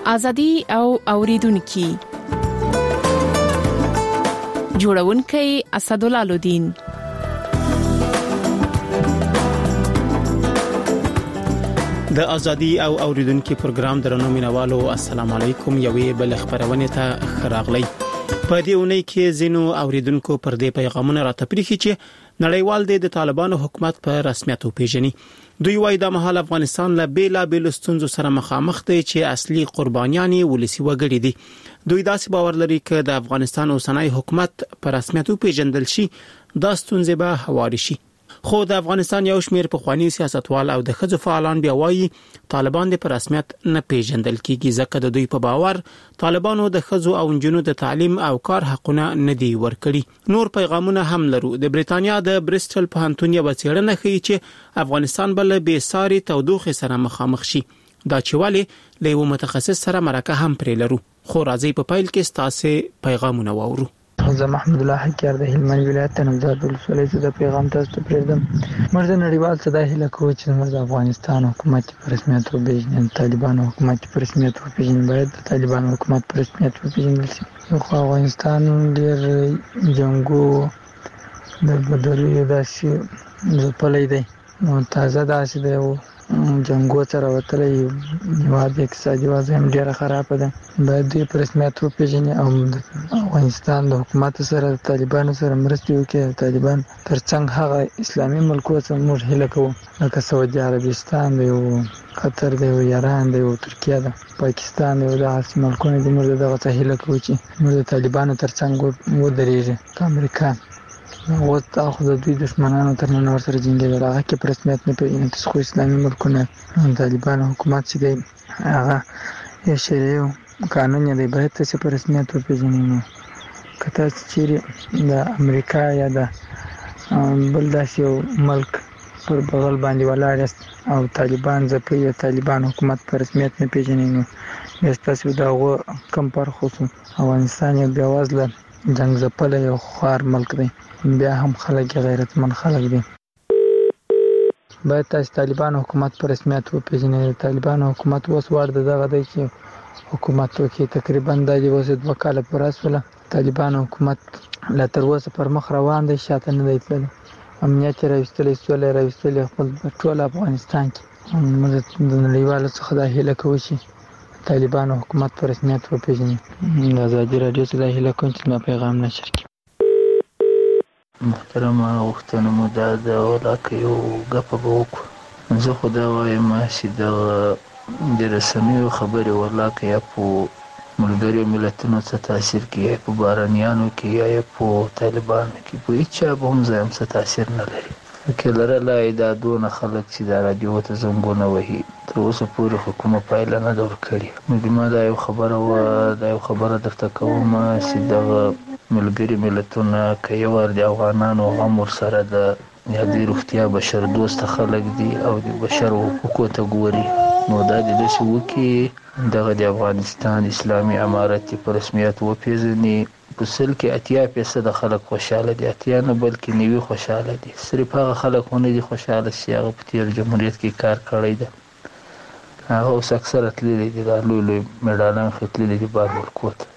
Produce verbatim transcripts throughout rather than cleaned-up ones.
ازادي او اوریدونکو جوړونکي اسدالله الدین. د ازادي او اوریدونکو پروګرام درنو مینوالو السلام علیکم. یوې بل خبرونه ته خراغلی. په دې اونۍ کې زینو اوریدونکو پر دې پیغامونه راتپریخي چې نړیوال د طالبانو حکومت په رسمیت پیژني. دوی وايي د مهال افغانستان له بیلا بیل ستونزو سره مخامخ دي چې اصلي قربانيان ولسی وګړي دي. دوی داسې باور لري چې د افغانستان اوسنۍ حکومت په رسمیت پیژندل شي دا ستونزې به هواري شي. خو د افغانستان یو شمېر پخوانی سیاستوال او د ښځو فعالان بیا وايي طالبان د رسمیت نه پیژندل کیږي ځکه د دوی په باور طالبانو د ښځو او نجونو د تعلیم او کار حقونه نه دی ورکړي. نور پیغامونه هم لرو. د بریتانیا د بریسټل پوهنتون یو څېړنه ښیي چې افغانستان بل به ساري تودوخه سره مخامخ شي. دا چې ولې له یو متخصص سره مرکه هم پرې لرو. خو راځي په پیل کې ستاسو پیغامونه واورو. زه محمد الله حکیار د هلمند ولایت نوزاد ولسوالۍ د پیغام تاسو ته پرېږدم. موږ د نړیوال څخه د هیله کوو چې موږ د افغانستان حکومت په رسمیت وپیژني، طالبانو حکومت په رسمیت وپیژني، باید د طالبانو حکومت په رسمیت وپیژندل شي. خو افغانستان ډېر جنګو د بدلې داسې ځپلی دی، نو تازه داسې دی او جنګو سره وتلی هېواد اقتصادي وضع هم ډېره خرابه ده. باید دوی په رسمیت وپیژني او د افغانستان د حکومت سره د طالبانو سره مرستې وکړي. طالبان ترڅنګ هغه اسلامي ملکو څخه موږ هیله کوو لکه سعودي عربستان دی او قطر دی او ایران دی او ترکیه ده، پاکستان دی او دغسې ملکونه دي. موږ دغه څخه هیله کوو چې موږ د طالبانو ترڅنګ ودرېږي. که امریکا اوس خو د دوی دښمنانو تر نن ورسره جنګېدل، هغه کې په رسمیت نه پیژني. خو اسلامي ملکونه طالبانو حکومت چې دی هغه یو شرعي قانون دی، باید تاسې په رسمیت وپیژني. نو که تاسې چیرې د امریکا یا د بل داسې یو ملک پر بغل باندې ولاړ یاست او طالبان ځپي یا طالبان حکومت په رسمیت نه پیژني، نو بیا ستاسې د هغو کم فرق وسو. افغانستان یو بېوزله جنګ ځپلی یو خوار ملک دی، بیا هم خلک غیرتمند خلک دي. باید تاسې طالبانو حکومت په رسمیت وپیژنئ. طالبانو حکومت اوس وړ د دغه دی چې حکومت وکړي. تقریبا دا د اوس دوه کاله پوره شوله. طالبانو حکومت لا تر اوسه پر مخ روان دی، شاته نه دی تللی. امنیت یې راویستلی، سوله یې راویستلې خپل ټول افغانستان کې. موږ د نړیوالو څخه دا هیله کوو چې طالبانو حکومت په رسمیت وپیژني. د ازادي راډیو څخه دا هیله کوم چې زما پیغام نشر کړي. محترمه غوښتنه مو دا ده ولاکه یو ګپه به وکړو. زه خو دا وایم چې دغه د رسنیو خبرې ولاکه یا په ملګرو ملتونو څه تاثیر کوي، یا په بهرنیانو کې یا په طالبانو کې، په هېچ چا به هم ځای هم څه تاثیر نه لري. که لرلی دا دونه خلک چې دا راډیو ته زنګونه وهي تر اوسه پورې خو کومه پایله نه ده ورکړې. نو ما دا یو خبره وه دا یو خبره درته کوم چې دغه ملګري ملتونه که یو وار د افغانانو غم ورسره ده یا د روغتیا بشر دوسته خلک دي او د بشر حقوقو ته ګوري، نو دا د داسې وکړي دغه د افغانستان اسلامي امارت په رسمیت وپېژني. په سل کې اتیا فیصده خلک خوشحاله دي، اتیا نه بلکې نوي خوشحاله دي. صرف هغه خلک ونه دي خوشحاله چې هغه په تېر جمهوریت کې کار کړی ده، هغه اوس اکثره تللی دي، دا لوی لوی میډالان خو تللی دي بار ورکو ته.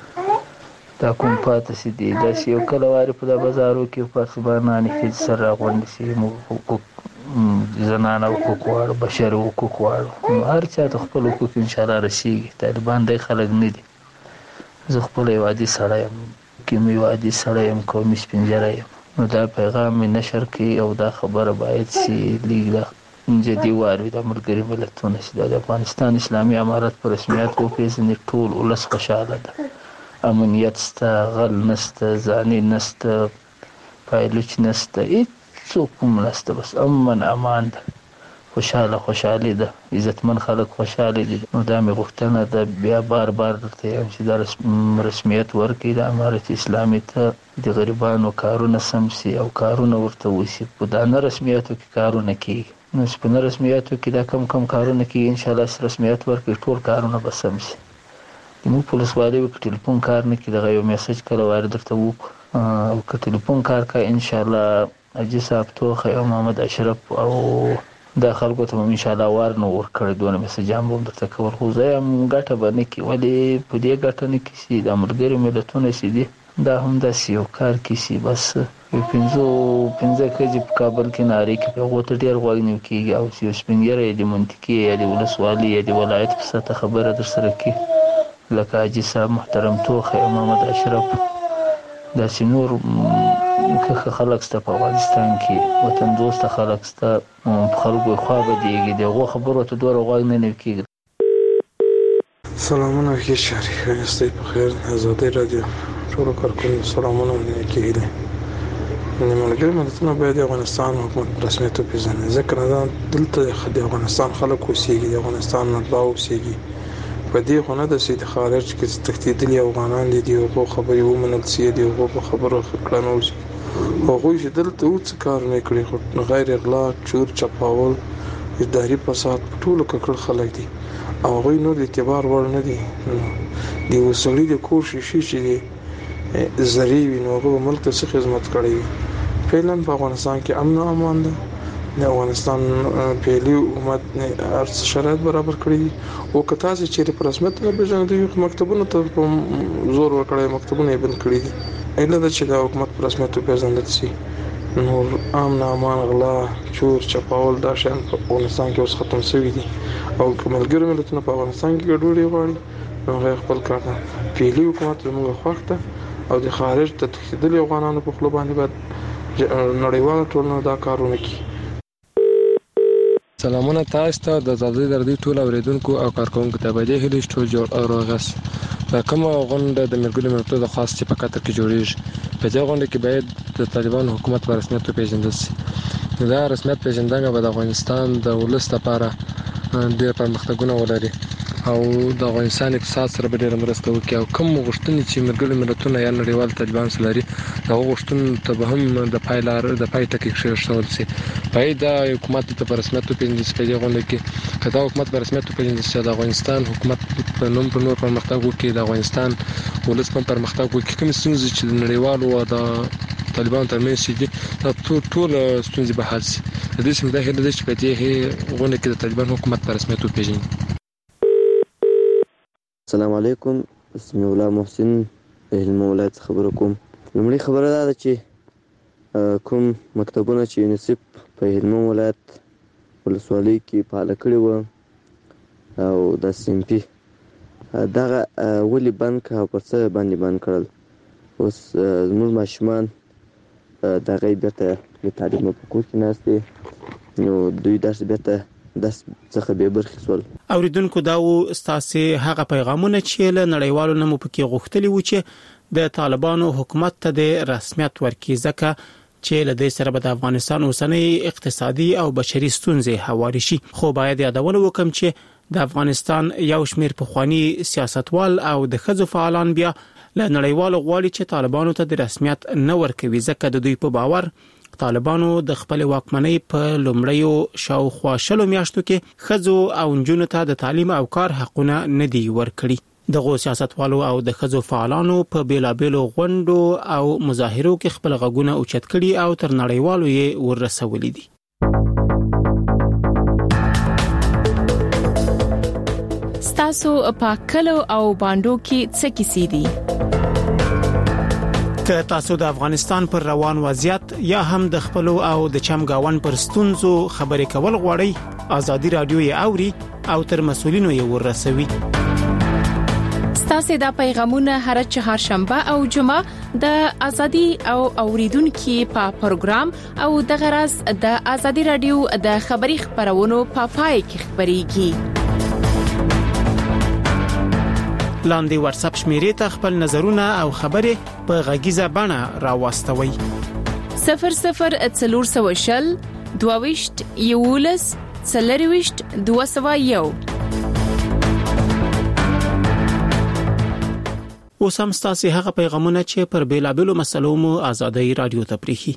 دا کوم پاتې چې دي داسې یو کله وارې په دا بازارو کې پاسبانانې ښځې سره راغونډې شي، موږ حقوق زنانه حقوق غواړو، بشر حقوق غواړو، نو هر چا ته خپل حقوق انشاءالله رسېږي. طالبان دی خلک نه دي. زه خپله یو عادي سړی یم، کوم یو عادي سړی یم، قومي سپین ږیری یم. نو دا پیغام مې نشر کړي او دا خبره باید چې لږ دا جدي واروي د ملګري ملتونه چې د افغانستان اسلامي امارت په رسمیت وپېژني. ټول ولس خوشحاله ده، امنیت شته، غل نشته، زاني نشته، پایلوچ نشته، هېڅوک هم نشته، بس امن امان ده، خوشحاله خوشحالي ده، عزتمن خلک خوشحاله دي. نو دا مې غوښتنه ده بیا بار بار درته یم چې دا رسمیت ورکړي د امارت اسلامي ته، د غریبانو کارونه سم شي او کارونه ورته وشي. په دا نه رسمیتو کې کارونه کېږي، نو چې په نه رسمیتو کې دا کم کم کارونه کېږي انشاءالله چې رسمیت ورکړي ټول کارونه به سم شي. زموږ په ولسوالیو کې ټلیفون کار نه کوي، دغه یو میسج کله وارد درته وکړو او که ټلیفون کار کوي انشاءالله حاجي صاحب توخه او محمد اشرف او دا خلکو ته ان شاء الله وار نه ورکړي دونه مسجام به درته کول خو زه هم ګټه به نه کی ولې په دې ګټه نه کیسي د ملګری ملتونه سي دي دا هم د سیو کار کیسي بس یو پنځو پنځه کجې په کابل کې ناری کې په غوته ډیر غوږ نیو کیږي او سیو سپینګره د منطقي یا د ولسوالۍ یا د ولایت په سطح خبره در سره کی لکه حاجي صاحب محترم توخه محمد اشرف دا سينور که خلک ست په افغانستان کې وطن دوست خلک ست خلکو خو به دیږي دغه خبرو ته دوه غوږ نه نیو کیږي. سلامونه کې شریک یاستئ په خیر آزادي رادیو ټول کارکونکو سلامونه کېږي. نو ملګری ملتونه باید د افغانستان حکومت رسمیت وپیژني ځکه نه دلته د افغانستان خلک اوسېږي د افغانستان مطبوع اوسېږي په دې خونه د سید خارج کې تختیدلي افغانان دي او خبري ومنل سي دي او په خبرو خلانو سي هغه چې دلته اوس کار نه کړی خو غیر اغلا چور چپاول اداري فساد ټول ککړ خلک دي او هغه نو د اعتبار ور نه دي دی وسولې د کوشش شي چې زریوی نو هغه ملک ته خدمت کړی فعلا په افغانستان کې امن او امان ده د افغانستان پیلي حکومت نه شرایط برابر کړی او کته چې په رسمیت نه بجنه د مکتبونو ته زور ورکړی مکتبونه یې بند کړی دي اله د چې د حکومت په رسمیت پیژندل شي نو امن امان غلا چور چپاول دا شان په افغانستان کې اوس ختم شوی دي او کوملګر ملتونه په افغانستان کې ګډوډي غواړي نو غیر خپل کار ده پیلي حکومت زموږ خوښته او د خارج ته تخدل افغانانو په خپل باندې بعد نړیوال ټولنه دا کارونه کوي. سلامونه تاسو ته د زړه دردي ټول اوریدونکو او کارکونکو ته بده هلي ټول جوړ او راغس دا کوم غونډه د ملګرو ملتونو د خاص چې په کتر کې جوړیږي په دې غونډه کې باید د طالبان حکومت په رسمیت پیژندل شي دا رسمیت پیژندنه به د افغانستان د ولس لپاره ډېر پرمختګونه ولري او د افغانستان اقتصاد سره به ډېر مرسته وکړي او کوم غوښتنې چې ملګرو ملتونو یا نړیوال طالبان سره لري دا غوښتنې ته به هم د پایلار د پای ټکی شول شي پای دا حکومت ته په رسمیت پیژندل شي په غونډه کې کدا حکومت په رسمیت پیژندل شي د افغانستان حکومت په نوم په نور پرمختګ وکړي د افغانستان ولس په پرمختګ وکړي کوم ستونزې چې د نړیوالو او د طالبان ترمنځ دي دا ټول ستونزې به حل شي د دې سم داخله د چې په دې غونډه کې د طالبان حکومت په رسمیت پیژني. السلام علیکم اسمي الله محسن هلمند ولایت خبرو کوم. لومړی خبره ده چې کوم مکتبونه چې یونیسف په هلمند ولایت ولسوالۍ کې فعال کړي وو او د سیمپي دغه ولې بند کړ او پر څه باندې بند کړل اوس زموږ ماشومان دغه بیرته د تعلیم په کور کې ناست نو دوی درس بیرته د څخه به برخې سول. اوریدونکو دا و استاسي هغه پیغامونه چې له نړیوالو نمو پکې غوښتلی و چې د طالبانو حکومت ته د رسمیت ورکړي ځکه چې له دې سره به د افغانستان اوسنۍ اقتصادي او بشري ستونزې هواري شي خو باید یادونه وکم چې د افغانستان یو شمېر پخوانی سیاستوال او د ښځو فعالان بیا له نړیوالو غواړي چې طالبانو ته د رسمیت نه ورکوي ځکه د دوی په باور طالبانو د خپل واکمنۍ په لومړیو شاوخوا شلو میاشتو کې ښځو او نجونو ته د تعلیم او کار حقونه نه دي ورکړي. دغه سیاستوالو او د ښځو فعالانو په بیلابیلو غونډو او مظاهرو کې خپل غږونه اوچت کړي او تر نړیوالو یې ورسولي دي. ستاسو په کلو او باندو کې څه کیسې دي؟ که تاسو د افغانستان پر روان وضعیت یا هم د خپل او د چمګاون پر ستونزو خبرې کول غواړئ ازادي رادیو یې اوري او تر مسولینو یې ورسوي. ستاسو د پیغامونه هر چهارشنبه او جمعه د ازادي او اوریدونکو په پروګرام او د غرض د ازادي رادیو د خبري خبرونو په پای کې خبريږي. لاندې واتس اپ شمیرې ته خپل نظرونه او خبرې په غږیزه بڼه راوستوي. صفر صفر څلور سوه شل دوه یولس څلرويشت دوه سوه یو. اوس هم ستاسو هغه پیغامونه چې پر بیلابیلو مسلو مو ازادي رادیو ته پریخي.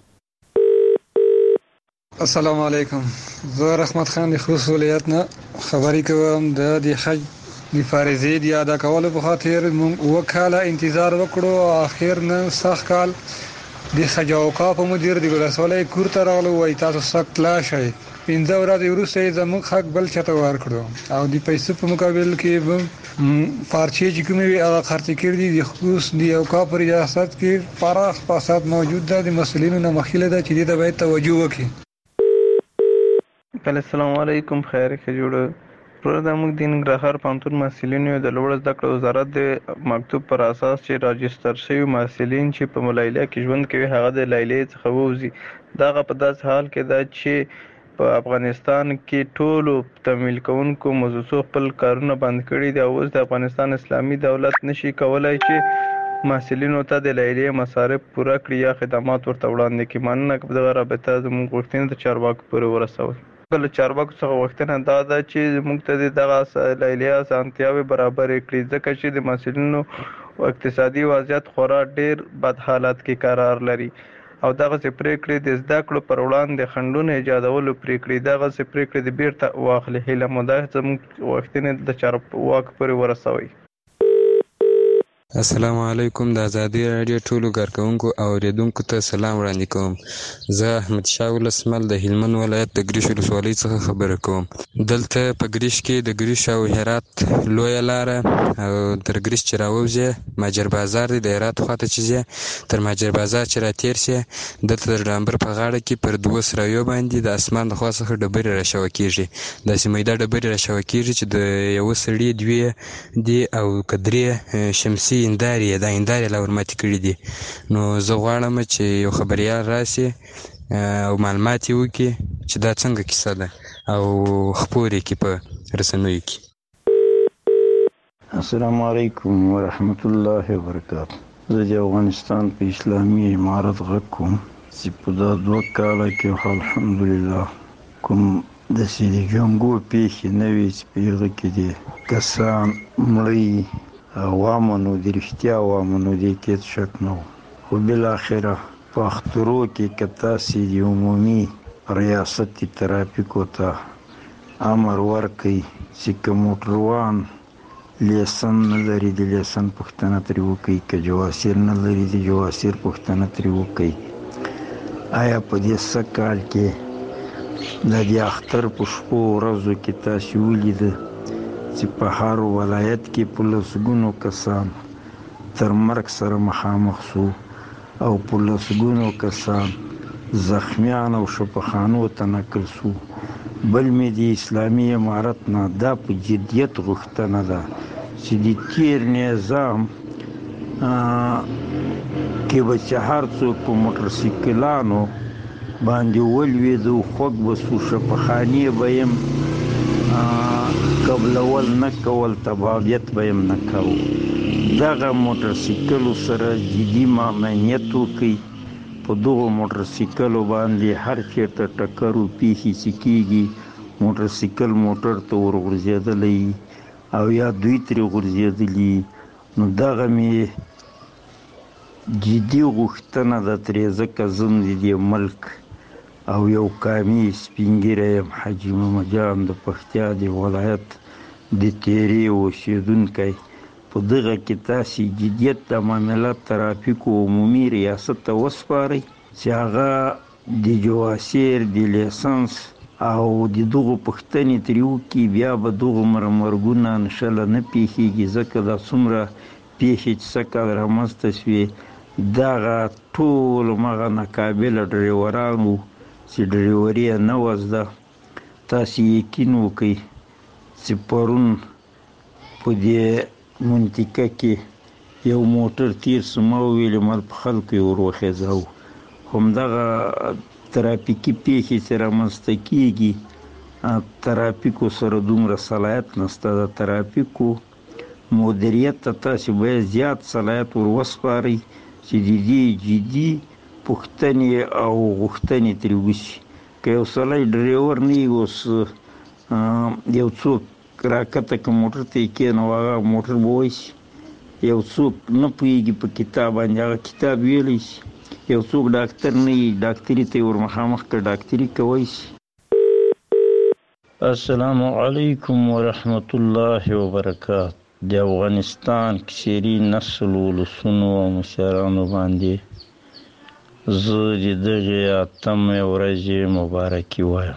السلام علیکم زه رحمت خان د خوست ولایت نه خبرې کوم د د حج د فارزي د ادا کولو په خاطر موږ وکاله انتظار وکړو اخر نن سخت کال د حج او اوقاف مدیر د ولسوالۍ کور ته راغلو وای تاسو سخت لا شي پنځه ورځې وروسته زموږ حق بل چاته ورکړو او د پیسو په مقابل کې به پارچې چې کومې وي هغه خرڅ کړي دي. خصوص د یو کا پر ریاست کې پراخ فساد موجود ده. د مسؤلینو نه مخېله ده چې دې ته باید توجه وکړي. السلام علیکم. خیر ښه جوړ پر د موږ د ننګرهار پوهنتون محصلینو د لوړ زده کړو وزارت د مکتوب پر اساس چې راجستر شوي محصلین چې په ملایله کې ژوند کوي هغه د لایلې څخه ووځي. دغه په داس حال کې ده چې په افغانستان کې ټولو تمویل کوونکو موضوع خپل کارونه بند کړي دي او اوس د افغانستان اسلامي دولت نشي کولای چې محصلینو ته د لایلې مصارف پوره کړي یا خدمات ورته وړاندې کړي. مننه که په دغه رابطه زموږ غوښتنې د چارواکو پورې ورسوئ. له چارواکو څخه غوښتنه دا ده چې موږ ته د دغه لایلې اسانتیاوې برابرې کړي ځکه چې د محصلینو اقتصادي وضعیت خورا ډیر بد حالت کې قرار لري او دغسې پرېکړې د زده کړو پر وړاندې خنډونه ایجادولو پرېکړې دغسې پرېکړې د بیرته واخلي. هیله مو ده زموږ غوښتنې د چارواکو پورې ورسوئ. السلام علیکم. د ازادي راډیو ټولو کارکوونکو او اوریدونکو ته سلام وړاندې کوم. زه احمد شاه ولسمل د هلمند ولایت د ګریش ولسوالۍ څخه خبره کوم. دلته په ګریش کې د ګریش او هرات لویه لاره او تر ګریش چې راووځې ماجر بازار دی د هرات خواته چې ځې تر ماجر بازار چې راتېر شې دلته د ډامبر په غاړه کې پر دوه سرایو باندې د اسمان د خوا څخه ډبرې راشوه کېږي. داسې میده ډبرې راشوه کېږي چې د یوه سړي دوې دي او که درې شمسي هندارې دا هندارې لا ورماتې کړي دي. نو زه غواړم چې یو خبریال راسي او معلومات یې وکړي چې دا څنګه کیسه ده او خپور یې کړي په رسنیو کې. السلام علیکم ورحمت الله وبرکاته. زه د افغانستان په اسلامي امارت غږ کوم چې په دا دوه کاله کې الحمدلله کوم داسې د جنګو پیښې نه وې چې په هغه کې دي کسان مړه او وامنو د رښتیا وامنو دې کې شک نه و. خو بالاخره په اخترو کې که تاسې د عمومي ریاست ترافیکو ته امر ورکړئ چې که موټروان لیسن نه لري د لیسن پوښتنه ترې وکړئ، که جواسیر نه لري د جواسیر پوښتنه ترې وکړئ. آیا په دې څه کال کې د دې اختر په شپو ورځو کې تاسې ولیده چې په هر ولایت کې په لسګونو کسان تر مرګ سره مخامخ شو او په لسګونو کسان زخمیان او شفاخانو ته نقل شو. بل مې د اسلامي امارت نه دا په جدیت غوښتنه ده چې د تیر نظام کې به چې هر څوک په موټرسایکلانو باندې ولوېدو خوږ به شو شفاخانې به یم قبلول نه کول تبعیت به یم نه کوو. دغه موټرسایکلو سره جدي مامنیت وکړي. په دغو موټرسایکلو باندې هر چېرته ټکر و پیښې چې کېږي موټرسایکل موټر ته ورغورځېدلی او یا دوی ترې غورځېدلي نو دغه مې جدي غوښتنه ده ترې ځکه زه د دې ملک او یو قامي سپین ږیری یم حاجي محمد جان د پکتیا د ولایت د تیرې اوسېدونکی. په دغه کې تاسې جدیت د معامله ترافیکو عمومي ریاست ته وسپارئ چې هغه د جواسیر د لیسنس او د دغو پوښتنې ترې وکړي. بیا به دغو مرمرګونه انشاءالله نه پیښېږي ځکه دا څومره پیښې چې څه کال رامنځته شوې دغه ټول مغه ناقابله ډریوران وو چې ډریوري یې نه وه زده. تاسې یقین وکړئ چې پرون په دې منطقه کې یو موټر تیر سو ما وویلې مال په خلکو یې ور وخېځاو. همدغه ترافیکي پیښې چې رامنځته کېږي ترافیکو سره دومره صلاحیت نشته. د ترافیکو مدیریت ته تاسې باید زیات صلاحیت ور وسپارئ چې د دې جدي پوښتنې او غوښتنې ترې وشي. که یو سړی ډریور نه وي اوس یو څوک راکته که موټر ته یې کېنو هغه موټر به وایسي. یو څوک نه پوهېږي په کتاب باندې هغه کتاب ویلی شي. یو څوک ډاکټر نه وي ډاکټري ته یې ور مخامخ که ډاکټري کوی شي. السلام علیکم ورحمت الله وبرکاته. د افغانستان کشري نسل ولسونو او مشرانو باندې زه د دغې اتمې ورځې مبارکي وایم.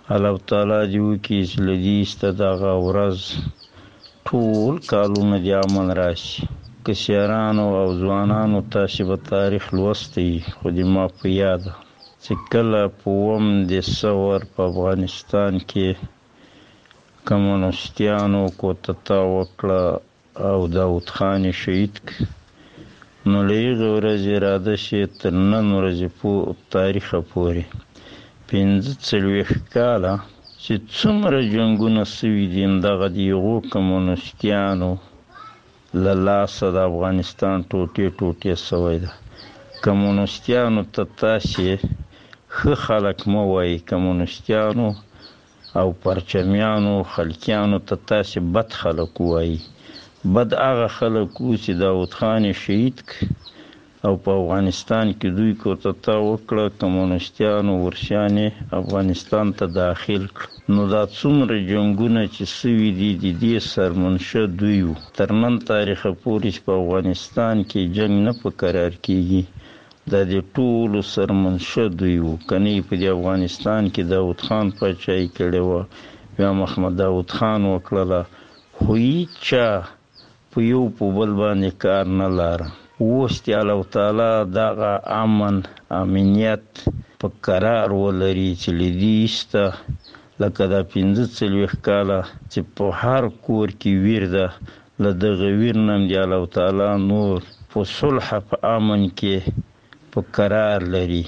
الله تعالی دې وکړي چې له دې ایسته دغه ورځ ټول کالونه دې امن راشي. کشرانو او ځوانانو تاسې به تاریخ لوستی، خو دې ما په یاده چې کله په اووم دسمبر په افغانستان کې کمونیستانو کودتا وکړه او داود خان یې شهید کړ، نو له هغې ورځې راده شي تر نن ورځې په تاریخه پورې پنځه څلوېښت کاله چې څومره جنګونه سوي دي همدغه د هغو کمونیستانو له لاسه د افغانستان ټوټې ټوټې سوی ده. کمونیستانو ته تاسې ښه خلک مه وایي، کمونیستانو او پرچمیانو خلکیانو ته تاسې بد خلک وایي. بد هغه خلک وو چې داود خان یې شهید کړ او په افغانستان کې دوی کودتا وکړه، کمونیستانو ورشیان یې افغانستان ته داخل کړ. نو دا څومره جنګونه چې سوي دي د دې سرمنشه دوی وو. تر نن تاریخه پورې چې په افغانستان کې جنګ نه په قرار کېږي، دا د ټولو سرمنشه دوی وو. که نه په دې افغانستان کې داود خان پاچاهي کړې وه، بیا محمد داود خان وکړله، خو هېچا په یو په بل باندې کار نه لاره. اوس چې الله تعالی دغه امن امنیت په قرار ولري چې له دې ایسته لکه دا پنځه څلوېښت کاله چې په هر کور کې ویر ده، له دغه ویر نه هم د الله تعالی نور په صلح په امن کې په قرار لري.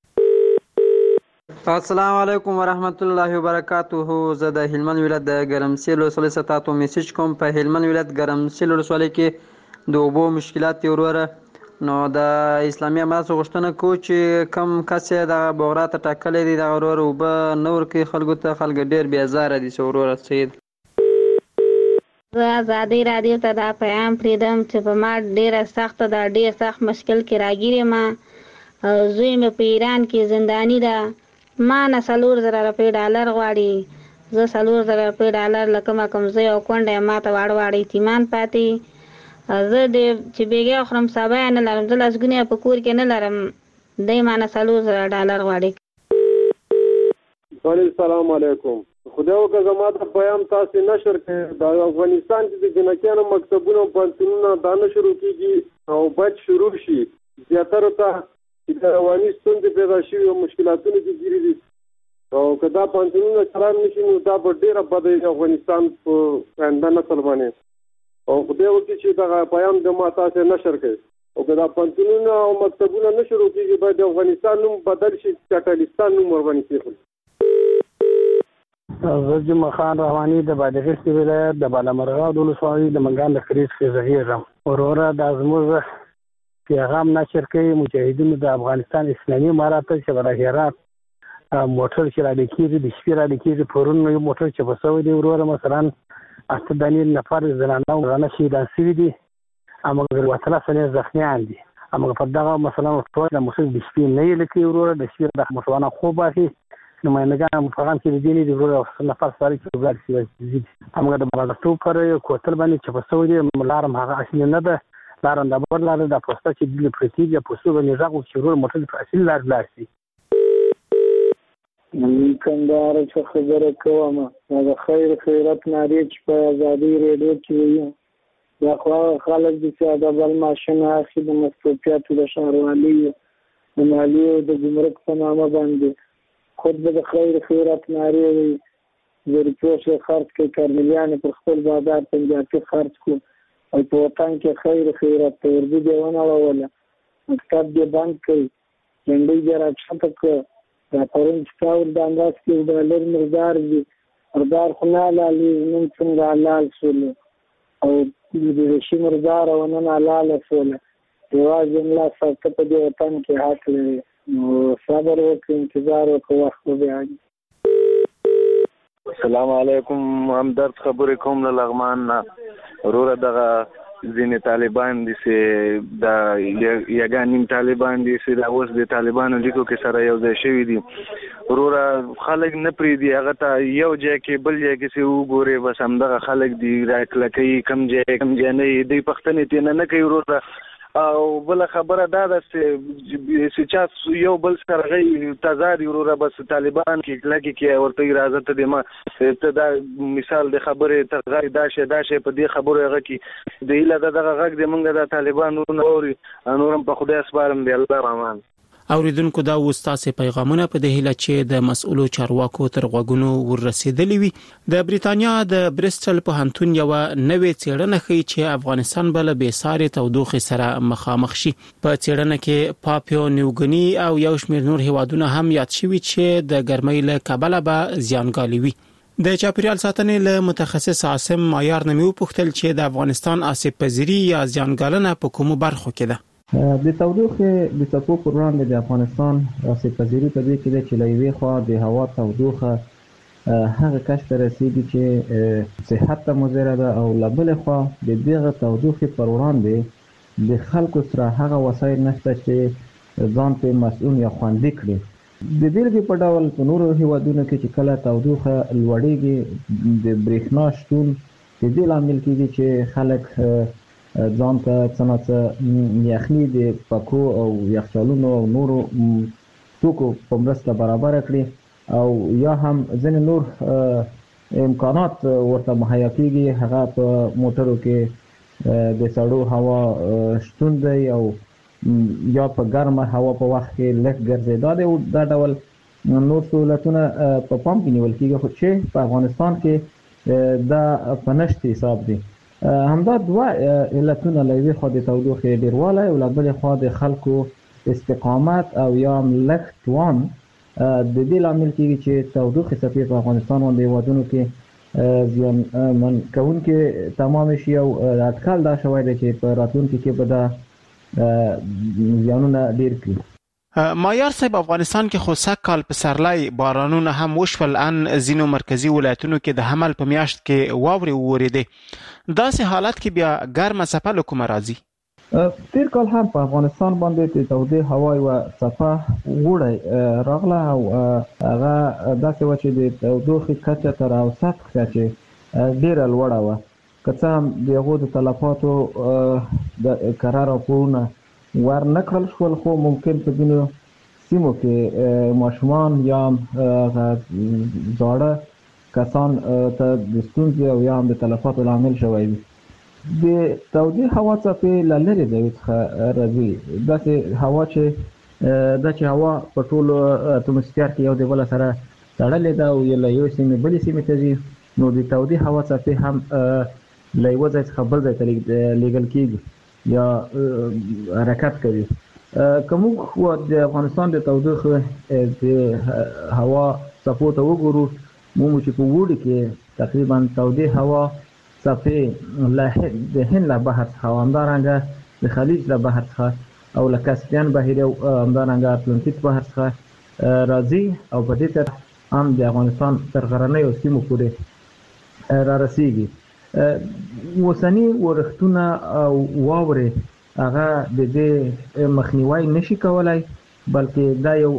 السلام علیکم ورحمت الله وبرکاته. زه د هلمند ولایت د ګرمسیل ولسوالۍ څخه تاسو میسج کوم. په هلمند ولایت ګرمسیل ولسوالۍ کې د اوبو مشکلات دی وروره. نو د اسلامي اماراتو غوښتنه کوو چې کم کس یې دغه بغرا ته ټاکلی دی، دغه وروره اوبه نه ورکوي خلکو ته، خلک ډېر بېزاره دي. چې وروره سید زه ازادۍ راډیو ته دا پیغام پرېږدم چې په ما ډېره سخته ده، ډېر سخت مشکل کې راګیر یم. زوی مې په ایران کې زنداني ده، ما نه څلور زره روپۍ ډالر غواړي. زه څلور زره روپۍ ډالر له کومه کوم زوی او کونډه یم، ما ته واړه واړه یتیمان پاتې. زه د چې بېګا خورم سبا یې نه لرم، زه لسګونې په کور کې نه لرم، دی ما نه څلور زره ډالر غواړي. السلام علیکم. خدای وکړه زما د پیغام تاسې نشر کړئ. د افغانستان کې د جنکیانو مکتبونه او پوهنتونونه دا نه شروع کېږي او باید شروع شي. زیاترو ته چې د رواني ستونزې پیدا شوي او مشکلاتونه کې ګیري دي، او که دا پوهنتونونه چلان نه شي نو دا به ډېره بده وي د افغانستان په آینده نسل باندې. او خدای وکړي چې دغه پیغام د ما تاسې نشر کړئ. او که دا پوهنتونونه او مکتبونه نه شروع کېږي باید د افغانستان نوم بدل شي، چټلستان نوم ورباندې کېښودل. زه جمعه خان رحماني د بادغیس ولایت د بالامرغاب ولسوالۍ د منګان د خریج کې زغیږم. وروره دا زموږ پیغام نشر کوي مجاهدینو د افغانستان اسلامي امارات چې په هرات موټر چې را لیکېږي، د شپې را لیکېږي، پرون یو موټر چې په سوی دی وروره مثلا اته دانې نفر زنانه ورانه شهیدان شوي دي، مګر وتله سنې زخمیان دي. مګر په دغه مثلا ټول د موسیقي د شپې نه یې لیکي وروره، د شپې د مسلمانان خوب باسي نمایندګان پیغام کې دي نه دي وروره نفر سره چې وګړي شي. مګر د بلادستو پر کوتل باندې چې په سوی دی لارم هغه اصلي نه ده، لارم د بر لاره د پوسټه چې د پرتیګه پوسټو باندې ځاګو چې ورور موټر په اصلي لار لاړ شي. من کندهار څخه خبره کوم. دا خیر خیرت ناری چې په ازادي ریډیو کې وي، دا خو خلک دي چې د بل ماشین اخی د مصروفیاتو د ښاروالۍ د مالیې او د ګمرک په نامه باندې خود به د خیر خیرت ناری وي، د روپیو خرڅ کوي، کارملیان پر خپل بازار پنجابي خرڅ کړو او په وطن کې خیر خیرت ته ورځي دی ونړوله، مکتب دې بند کړي، جنډۍ دې راکښته کړه. دا پرون چې کاول د انداز کې ډالر مردار دي، مردار خو نه حلالي، نن څنګه حلال شولو او د رشي مردار او نن حلاله شوله. یوازې ملا ساکه په دې وطن کې حق لري، نو صبر وکړئ، انتظار وکړئ، وخت به بیا وي. السلام علیکم. همدرد خبرې کوم له لغمان نه. وروره دغه ځینې طالبان دي چې د یګا نیم طالبان دي چې دا اوس د طالبانو لیکو کې سره یو ځای شوي دي. وروره خلک نه پرېږدي هغه ته یو ځای کې بل ځای کې چې وګورې بس همدغه خلک دي راکلکوي، کم ځای کم ځای نه دوی پوښتنې ترېنه نه کوي. وروره او بل خبره دا ده چې چې یو بل سره غي تزار وروره بس طالبان کې لګي کې ورته اجازه ته ما ته دا مثال د خبره تغیر دا شی دا شی په دې خبره هغه کې د اله دغه غږ د منګه د طالبانو نوري نورم په خدای اسبارم دی الله رحمان. اوریدونکو دا وستاسه پیغامونه په دهیله چې د مسؤلو چارواکو تر غوګونو ورسېدلې وي. د بریتانیا د بریسټل پوهنتون یو نوې څېړنه ښیي چې افغانستان بل به ساري تودوخه سره مخامخ شي. په څېړنه کې پاپیو نیوګنی او یو شمېر نور هیوادونه هم یاد شوي چې د ګرمۍ له کبله به زیانګالي وي. د چاپیریال ساتنې له متخصص عاصم مایار نمو پوښتل چې د افغانستان آسیب پذیری یا زیانګالنه په کومو برخو کې ده. د تودوخه د څپو پر وړاندې د افغانستان آسیب پذیری په دې کې د چلایوي خو د هوا تودوخه هغه کچ ته رسیدي چې صحت ته مضر ده او لبل خو د دغه تودوخه پر وړاندې د خلکو سره هغه وسایل نشته چې ځان په مسؤل یا خوندي کړي. د دې په ډول په نورو هیوادونو کې چې کله تودوخه لوړېږي د برېښنا شتون د دې لامل کېږي چې خلک ځان ته څنګه یخني د پکو او یخچالونو او نورو توکو په مرسته برابر کړي او یا هم ځینې نور امکانات ورته مهیا کیږي هغه په موټرو کې د سړو هوا شتون دی او یا په ګرمه هوا په وخت کې لږ ګرځېدا دی. دا ډول نور سہولتونه په پام کې نیول کیږي خو چې په افغانستان کې دا په نشته حساب دی. همدا دوه علتونه لوي خو د تودوخه ډیرواله او لبل خو د خلکو استقامت او یا لږ توان د دې لامل کېږي چې تودوخه څپې په افغانستان باندې ودونو کې ځان من کون کې تمام شي او اټکل دا شوی دی چې په راتلونکي کې به دا ځانونه ډیر کړي. مایار صاحب افغانستان کې خو سکهال په سرلای بارانونه هم وشول ان زینو مرکزی ولایتونو کې د حمل په میاشت کې واوري وریده. داسې حالت کې بیا ګرمه څپه له کومه راځي؟ تیر کال هم په افغانستان باندې د تودې هوا او څپه وړي راغله او هغه داسې و چې د تودوخې کچه تر اوسط کچه ډیره لوړه وه. که څه هم د هغو د تلفاتو د قرار راپورونه ور نه کړل شول خو ممکن په ځینو سیمو کې ماشومان یا زاړه کسان ته د ستونزې او یا هم د تلفاتو لامل شوی وي. د تودې هوا څپې له لرې ځایو څخه راځي. داسې هوا چې دا چې هوا په ټولو اتموسفیر کې یو د بل سره تړلې ده او له یو سیمې بلې سیمې ته ځي نو د تودې هوا څپې هم له یو ځای څخه بل ځای ته لیږل کېږي یا حرکت کوي. که موږ د افغانستان د تودوخه د هوا څپو ته وګورو موږ چې په وړي کې تقریبا تودې هوا څپې له د هند له بحر څخه همدارنګه د خلیج له بحر څخه او له کاسپیان بحیر او همدارنګه اتلانتیک بحر څخه راځي او په دې تر هم د افغانستان تر غرنیو سیمو پورې را رسیږي. وسنی ورښتونه او واورې هغه د دې مخنیوي نشي کولای بلکې دا یو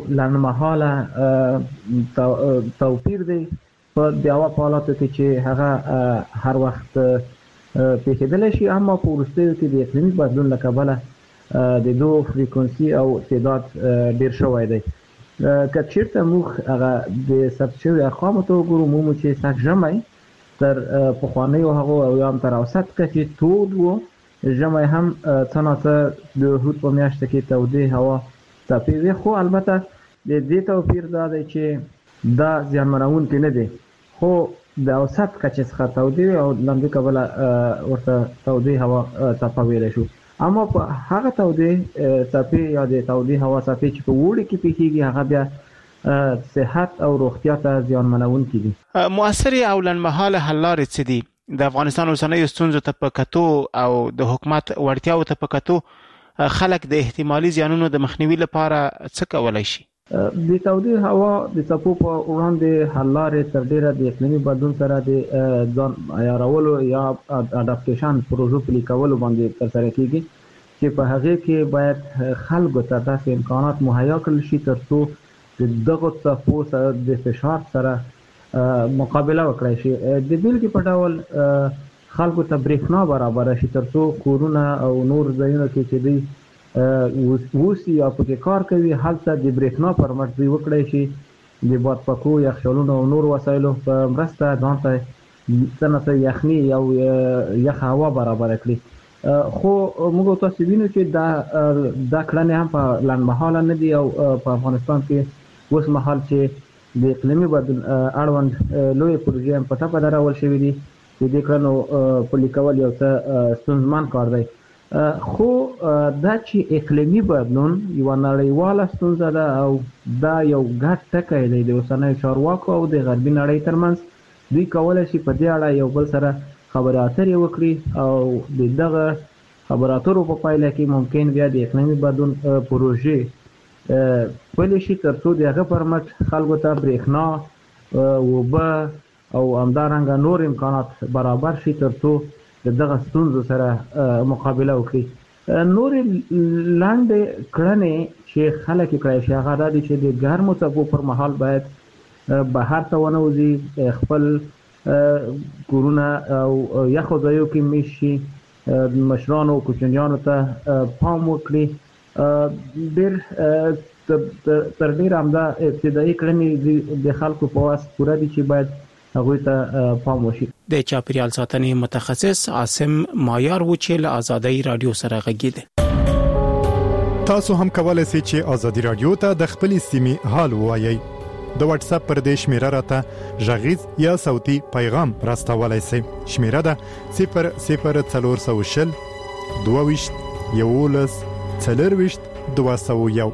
لنډمهاله توپیر دی په د هوا په حالاتو کې چې هغه هر وخت پیښېدلی شي اما په وروستیو کې د اقلیمي بدلون له کبله د دو فریکونسي او تعداد ډیر شوی دی. که چېرته موږ هغه د ثبت شوي ارقامو ته وګورو مومو چې سږ ژمی تر پخوانیو هغو او یا هم تر اوسط کچې تود و. ژمی هم څه ناڅه د هود په میاشته کې تودې هوا څپې وې خو البته د دې توپیر دا دی چې دا زیانمنونکی نه دی خو د اوسط کچې څخه تودې او لمدې کبله ورته تودې هوا څپه ویلی شو. اما په هغه تودې څپې یا د تودې هوا څپې چې په اوړي کې پیښیږي هغه بیا صحت او روغتیا ته زیانمنونکي دي. مؤثرې او لنډمهاله حل لارې څه دي؟ د افغانستان اوسنیو ستونزو ته په کتو او د حکومت وړتیاو ته په کتو خلک د احتمالي زیانونو د مخنیوي لپاره څه کولی شي؟ د تودې هوا د څپو په وړاندې حل لارې تر ډیره د اقلیمي بدلون سره د ځان عیارولو یا اډاپټیشن پروژو پلي کولو باندې ترسره کیږي چې په هغې کې باید خلکو ته داسې امکانات مهیا کړل شي تر څو د دغو څپو سره د فشار سره مقابله وکړای شي. د بیلګې په ډول خلکو ته برېښنا برابر شي ترڅو کورونه او نور ځایونه کې چې دوی اوسي یا پکې کار کوي هلته د برېښنا پر مټ دوی وکړی شي د باد پکو یخچالونو او نور وسایلو په مرسته ځان ته څه نه څه یخني او یخه هوا برابره کړي. خو موږ تاسو وینو چې دا دا کړنې هم په لنډمهاله نه دي او په افغانستان کې اوس مهال چې د اقلیمي بدلون اړوند لوی پروژې هم په ټپه درول شوي دي چې دې کړنو پلي کول یو څه ستونزمن کار دی. خو دا چې اقلیمي بدلون یوه نړیواله ستونزه ده او دا یو ګډ ټکی دی د اوسنیو چارواکو او د غربي نړۍ ترمنځ. دوی کولی شي په دې اړه یو بل سره خبرې اترې وکړي او د دغه خبرې اترو په پایله کې ممکن بیا د اقلیمي بدلون پروژې پلي شي ترڅو د هغه پر مټ خلکو ته برېښنا، اوبه او همدارنګه نور امکانات برابر شي ترڅو د دغه ستونزو سره مقابله وکړي. نورې لاندې کړنې چې خلک یې کړی شي هغه دا دي چې د ګرمو څپو پر مهال باید بهر ته ونه وځي، خپل کورونه او یخو ځایو کې میشت شي، مشرانو او کوچنیانو ته پام وکړي. ډېر تر ډېره همدا ابتدایي کړنې د خلکو په واس پوره دي چې باید هغوی ته پام وشي. د چاپیریال ساتنې متخصص عاصم مایار و چې له آزادۍ رادیو سره غږیده. تاسو هم کولای شئ چې آزادۍ رادیو ته د خپل سیمې حال ووایي. د واتس اپ پر دې شمیره راته غږیز یا صوتي پیغام راستولای شئ. شمیره ده صفر صفر څلور سوه شل دوه ویشت یولس څلور ویشت دوه سوه یو.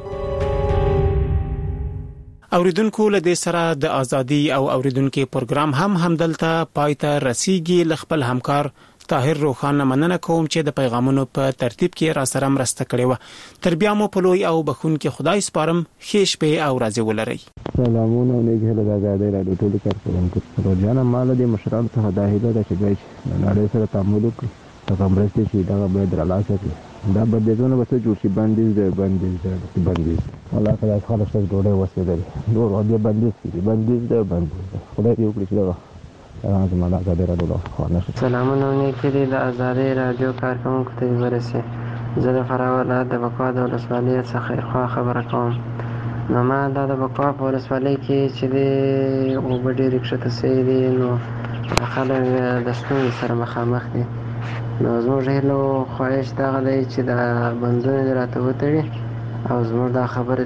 اوریدونکو له دې سره د ازادي او اوریدونکو پروګرام هم همدلته پایته رسیدي. ل خپل همکار طاهر روخان مننه کوم چې د پیغامونو په ترتیب کې را سره مرسته کړې و. تر بیا مو په لوی او بخونکي خدای سپارم. ښه شپه او ورځ ولرئ. سلامونه او نیک هیله د آزادۍ رادیو ټول کارکونکو. روزانه مال د مشرانو ته هدایت ده چې دوی نړۍ سره تعامل وکړي. هغه مرسته چې دا باید رالاس کړي. دا بندیزونه به څه جوړ شي؟ بندیز دی بندیز دی بندیز الله تعالی خلاص ته ډوډۍ وسیدل نور هغه بندیز دی بندیز دی بندیز خدای دې وکړي چې دا زموږ آزادۍ رادیو خلاص. سلامونه نیکه دې د آزادۍ رادیو کارکونکو ته ورسي. زه د فراه ولایت د بکوا د ولسوالۍ څخه خبره کوم. نو ما دا د بکوا په ولسوالۍ کې چې د اوبه ډېرې کښته سوي دي نو خلک د ستونزې سره مخامخ دي. نو زموږ هیله او خواهش دغه دی چې دا بندونه دې راته وتړي او زموږ دا خبره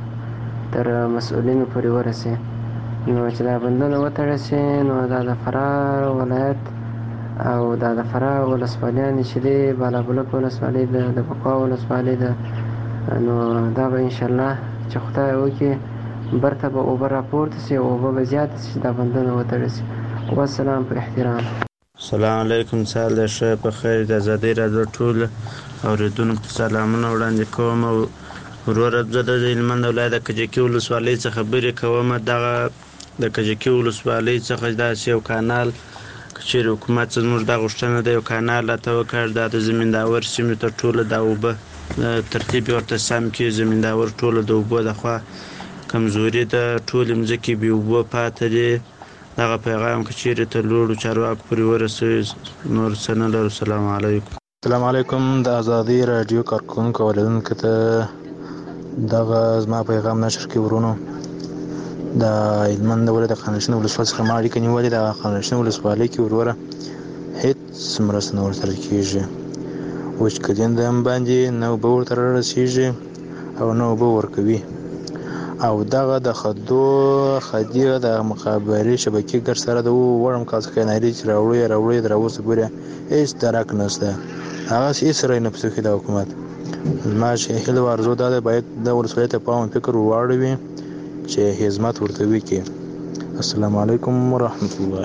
دې تر مسؤلینو پورې ورسي. نو چې دا بندونه وتړل سي نو دا د فراه ولایت او دا د فراه ولسوالیانې چې دی بالابلوک ولسوالۍ ده د بکوا ولسوالۍ ده نو دا به انشاءالله چې خدای وکړي برته به اوبه راپورته سي اوبه به زیاته سي چې دا بندونه وتړل سي. والسلام په احترام. السلام علیکم. سهار د ښه په خیر. د آزادۍ رادیو ټول اوریدونکو ته سلامونه وړاندې کوم. او وروره زه د هلمند ولایت د کجکي ولسوالۍ څخه خبرې کوم. دغه د کجکي ولسوالۍ څخه داسې یو کانال که چیرې حکومت زموږ دا غوښتنه ده یو کانال راته وکړ دا د زمینداور سیمې ته ټوله دا اوبه ترتیب ورته سم کړي. زمینداور ټوله د اوبو لخوا کمزوري ده ټولې مځکې بې اوبو پاتې دي. دغه پیغام که چیرې تر لوړو چارواکو پورې ورسوي نور څه نه لرو. السلام علیکم. السلام علیکم. د آزادۍ رادیو کارکونکو اوریدونکو ته دغه زما پیغام نشر کړي. ورونو د هلمند ولایت د خانشین ولسوالۍ څخه ما اړیکه نیولې. د خانشین ولسوالۍ کې وروره هېڅ مرسته نه ورسره کېږي. وچکالي هم باندې نه اوبه ورته رارسېږي او نه اوبه ورکوي. او دغه د خدو خدي د مخابرې شبکې ګر سره د وړم کاس کناري چې راوړي راوړي در اوسه پورې هیڅ درک نشته. هغه هیڅ سره نه پوهېږي د حکومت. زما چې هیله او ارزو دا ده باید د ولسوالیت ته پام فکر واړوي چې خدمت ورته وکړي. السلام علیکم ورحمت الله.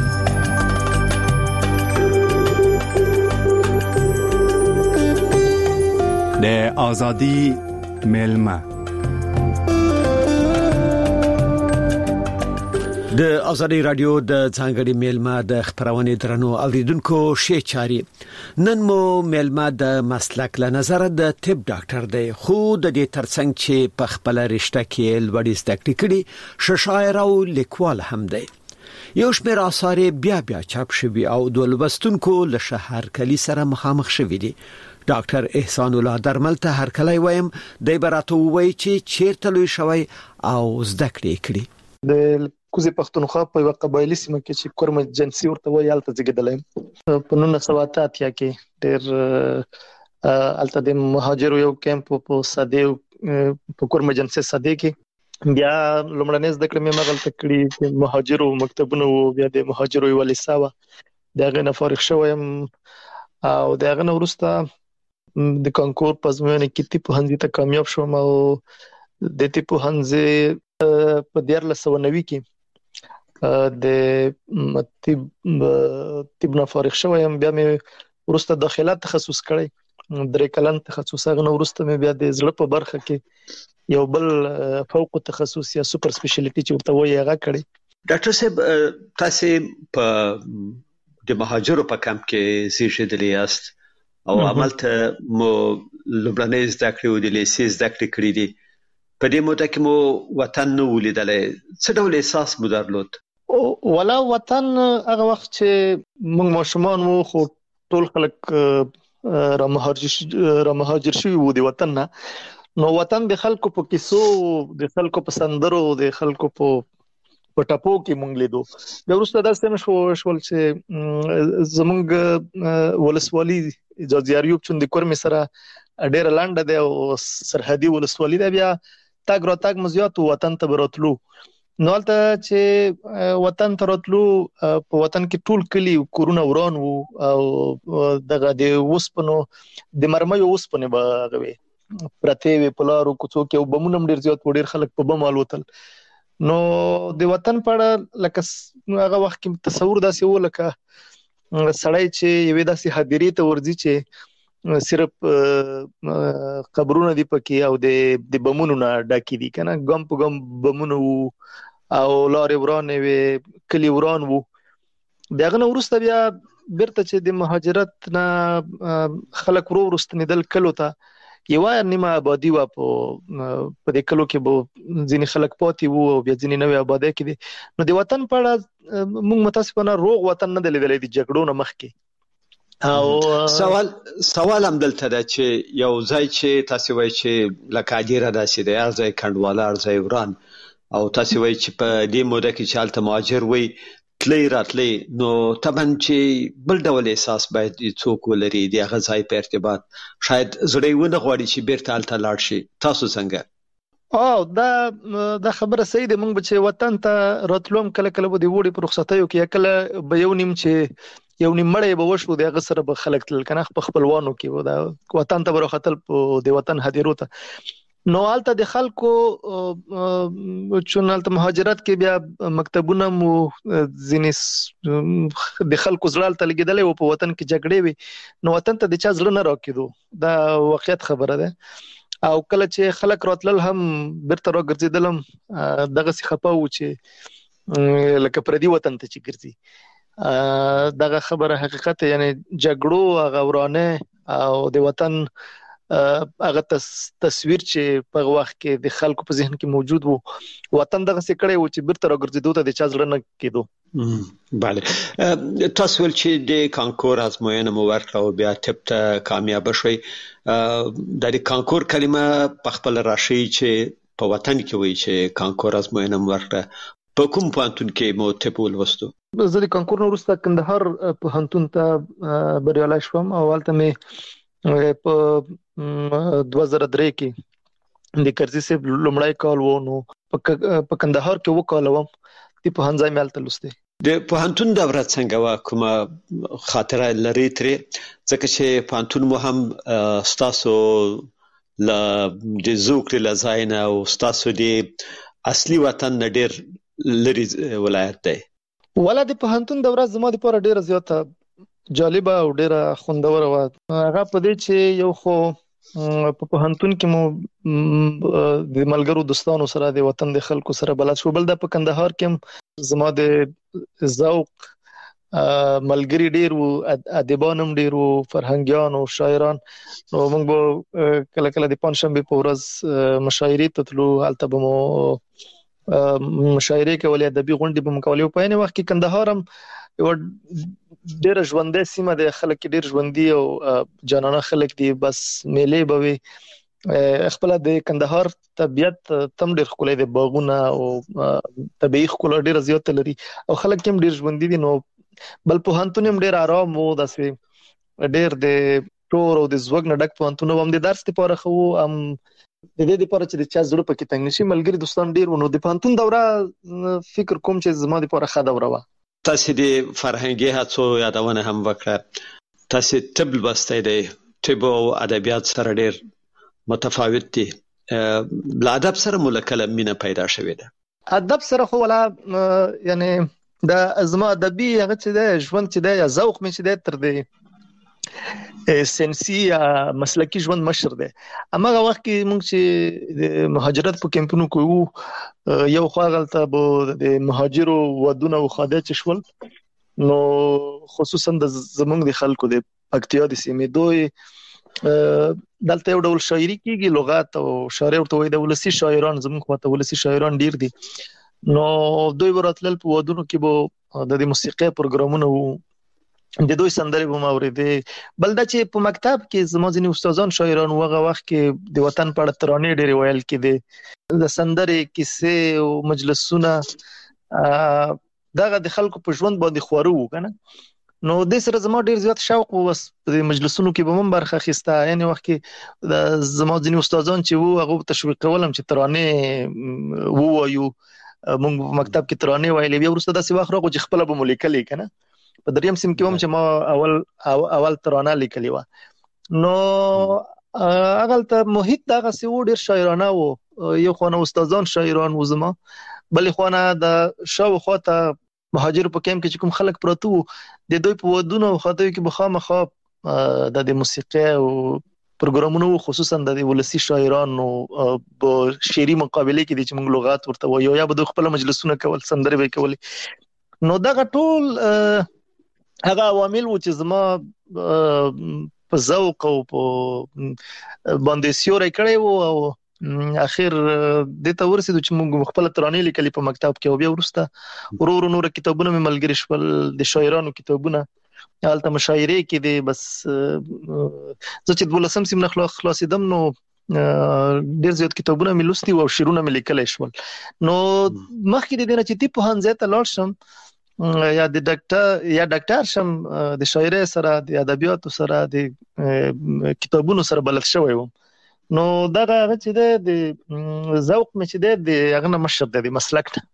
د آزادی ملما د آزادی رادیو د څنګهړي میلمه د خبرونه درنو اوریدونکو شې چاري. نن مو میلمه د مسلک له نظر د طب ډاکټر دی خو د دې ترڅنګ چې په خپل رشته کې لوړی زده کړې کړي ش شاعر او لیکوال هم دی. یو شمېر آثار بیا بیا چاپ شوي او د لوستونکو له شهرکلي سره مخامخ شوي دي. ډاکټر احسان الله درمل ته هرکلی وایم، دی براته وایي چې چیرته لوی شوی او زده کړې کړي. د کوزي پښتونخوا په یو قبایلی سیمه کې چې کورم جنسي ورته وایي هلته زیږېدلی. په نولس سوه اته اتیا کې ډېر هلته د مهاجرو یو کیمپ په سدې په کورم جنسي سدې کې بیا لومړنۍ زده کړې مې هغلته کړي چې مهاجرو مکتبونه وو، بیا د مهاجرو یوه لیسه وه، د هغې نه فارغ شوی یم او د هغه نه وروسته د کانکور په ازموینه کې طب پوهنځي ته کامیاب شوم او د طب پوهنځي په دیارلس سوه نوي کې د طب طب نه فارغ شوی یم. بیا مې وروسته داخله تخصص کړی، درې کلن تخصص. هغه نه وروسته مې بیا د زړه په برخه کې یو بل فوق تخصص یا سوپر سپیشلیټي چې ورته وایي هغه کړی. ډاکټر صاحب تاسو په د مهاجرو په کمپ کې زیږېدلي یاست او عملته مو لومړنۍ زده کړې او د لیسې زده کړې کړې دي. په دې موده کې مو وطن نه ولیدلی، څه ډول احساس مو درلود؟ ولا وطن هغه وخت چې موږ ماشومان وو خو ټول خلک را مهاجر را مهاجر شوي وو د وطن نه، نو وطن د خلکو په کیسو، د خلکو په سندرو، د خلکو په په ټاپو کې مونږ لیدو. بیا وروسته داسې هم شو شول چې زمونږ ولسوالي جاجي ایوب چون د کورمې سره ډېره لنډه دی او سرحدي ولسوالي ده، بیا تګ راتګ مو زیات وطن ته به راتلو. نو هلته چې وطن ته راتلو په وطن کې ټول کلي کورونه وران وو او دغه د اوسپنو د مرمیو اوسپنې به هغه وې پرتې وې په لارو کوڅو کې او بمونه هم ډېر زیات وو، ډېر خلک په بم الوتل. نو د وطن په اړه لکه هغه وخت کې تصور داسې و لکه سړی چې یوې داسې هدیرې ته ورځي چې صرف قبرونه دي پکې او د بمونو نه ډکې دي، کنه ګم په ګم بمونه وو او لارې ورانې وې، کلي وران وو. د هغه نه وروسته بیا بیرته چې د مهاجرت نه خلک ورو ورو ستنېدل کلو ته، یوه نیمه آبادي وه په په دې کلو کې به ځینې خلک پاتې وو او بیا ځینې نوې آبادۍ کې دي. نو د وطن په اړه موږ متاسفانه روغ وطن نه دی لیدلی د جګړو نه مخکې. او سوال سوال هم دلته ده چې یو ځای چې تاسو وایي چې لکه اډیره داسې دی، هر ځای کنډواله، هر ځای وران، او تاسو وایي چې په دې موده کې چې هلته مهاجر وي تلی راتلی، نو طبعا چې بل ډول احساس باید څوک ولري د هغه ځای په ارتباط، شاید زړه یې ونه غواړي چې بیرته هلته لاړ شي. تاسو څنګه؟ او دا دا خبره صحیح ده. موږ به چې وطن ته راتلو هم کله کله به د اوړي په رخصتیو کې، کله به یو نیم چې یو نیم مړی به وشو د هغه سره به خلک تلل، کنه په خپلوانو کې دا وطن ته به راختل د وطن هدیرو ته. نو هلته د خلکو چون هلته مهاجرت کې بیا مکتبونه مو ځینې د خلکو زړه هلته لګېدلی و، په وطن کې جګړې وې، نو وطن ته د چا زړه نه راکېدو، دا واقعیت خبره ده. او کله چې خلک راتلل هم بیرته راګرځېدل هم دغسې خفه وو چې لکه پردي وطن ته چې ګرځي. دغه خبره حقیقت، یعنی جګړو هغه ورانه او د وطن هغه تصویر چې په هغه وخت کې د خلکو په ذهن کې موجود وو، وطن دغسې کړی و چې بیرته راګرځېدو ته د چا زړه نه کېدو. بله، تاسو ویل چې د کانکور ازموینه مو ورکړه او بیا طب ته کامیابه شوئ. دا د کانکور کلمه په خپله راشي چې په وطن کې وایي چې کانکور ازموینه مو ورکړه. په کوم پوهنتون کې مو طب ولوستو؟ زه د کانکور نه وروسته کندهار پوهنتون ته بریالی شوم او هلته مې په دوه زره درې کې د کرزي صاحب لومړی کال و، نو په کندهار کې اووه کاله وم، د پوهنځی مې هلته لوستی. د پوهنتون دوره څنګه وه؟ کومه خاطره لرئ ترې؟ ځکه چې پوهنتون مو هم ستاسو له د زوکړې له ځای نه او ستاسو د اصلي وطن نه ډېر لرې ولایت دی. ولا د پوهنتون دوره زما دپاره ډېره زیاته جالبه او ډېره خوندوره وه. هغه په دې چې یو خو په پوهنتون کې مو د ملګرو دوستانو سره د وطن د خلکو سره بلد شو، بل دا په کندهار کې هم زما د ذوق ملګري ډېر وو، ادیبان هم ډېر وو، فرهنګیان او شاعران. نو موږ به کله کله د پنجشنبې په ورځ مشاعرې ته تلو، هلته به مو مشاعرې کولې، ادبي غونډې به مکولې. په عین وخت کې کندهار هم یو ډېر ژوندۍ سیمه ده، خلک ډېر ژوندۍ او جانانه خلک دي. بس میلې به وي. خپل د کندهار طبيعت تم ډېر ښکلی دی، باغونه او طبيعي ښکلا ډېر زیات لري او خلک هم ډېر ژوندۍ دي. نو بل پوهنتون هم ډېر آرام وو، داسې ډېر د ټور او د زوګ نه ډک پوهنتون هم د درس لپاره خو هم د دې لپاره چې د چا زړه پکې تنګ نشي. ملګري دوستان ډېر ونو. د پوهنتون دوره فکر کوم چې زما لپاره ښه دوره وه. تاسو د فرهنګي هڅو یادونه هم وکړه. تاسو طب لوستی دی، طب او ادبیات سره ډېر متفاوت دي. له ادب سره مو له کله مینه پیدا شوې ده؟ ادب سره خو ولا یعنی د زما ادبي هغه چې دی ژوند چې دی یا ذوق مې چې دی تر دې سنسي یا مسلکی ژوند مشر دی. هماغه وخت کې موږ چې د مهاجرت په کمپونو کې وو، یو خوا هلته به د مهاجرو ودونه او خاده چې شول، نو خصوصا د زموږ د خلکو د پکتیا د سیمې دوی دلته یو ډول شاعري کېږي، لغات او شاعري ورته وایي. د ولسي شاعران زموږ خواته ولسي شاعران ډېر دي. نو دوی به راتلل په ودونو کې به د دې موسیقۍ پروګرامونه وو، د دوی سندرې به مې اورېدې. بل دا چې په مکتب کې زما ځینې استادان شاعران وو، هغه وخت کې د وطن په اړه ترانې ډېرې ویل کېدې، د سندرې کیسې او مجلسونه دغه د خلکو په ژوند باندې خواره وو که نه. نو دې سره زما ډېر زیات شوق وو، بس په دې مجلسونو کې به هم برخه اخیسته. یعنې وخت کې د زما ځینې استادان چې وو هغه به تشویق کولم چې ترانې ووایو. موږ په مکتب کې ترانې ویلې. بیا وروسته داسې وخت راغو چې خپله به مو لیکلې که نه. په دریم سیم کې هم چې ما اول اول ترانه لیکلې وه. نو هغلته محیط دغسې و، ډېر شاعرانه و. یو خوا نه استادان شاعران وو زما، بلې خوا نه د شاوخوا ته مهاجرو په کیمپ کې چې کوم خلک پراته وو، د دوی په ودونو او خاطیو کې به خامخا د د موسیقۍ او پروګرامونه وو، خصوصا د ولسي شاعرانو په شعري مقابلې کې دي چې موږ لغات ورته وایو، یا به دوی خپله مجلسونه کول، سندرې به یې کولې. نو دغه ټول هغه عوامل وو چې زما په ذوق او په باندې سیوری کړی وو. او اخر دې ته ورسېدو چې موږ خپله ترانې لیکلې په مکتب کې. او بیا وروسته ورو ورو نور کتابونه مې ملګري شول، د شاعرانو کتابونه هلته مشاعرې کې دي. بس زه چې دولسم سیم نه خلاصېدم نو ډېر زیات کتابونه مې لوستي وو او شعرونه مې لیکلی شول. نو مخکې د دې نه چې طب پوهنځي ته لاړ شم یا د ډاکټر یا ډاکټر شم، د شاعرۍ سره د ادبیاتو سره د کتابونو سره بلد شوی وم. نو دغه هغه چې دی د ذوق مې چې دی د هغه نه مشر دی، د مسلک نه.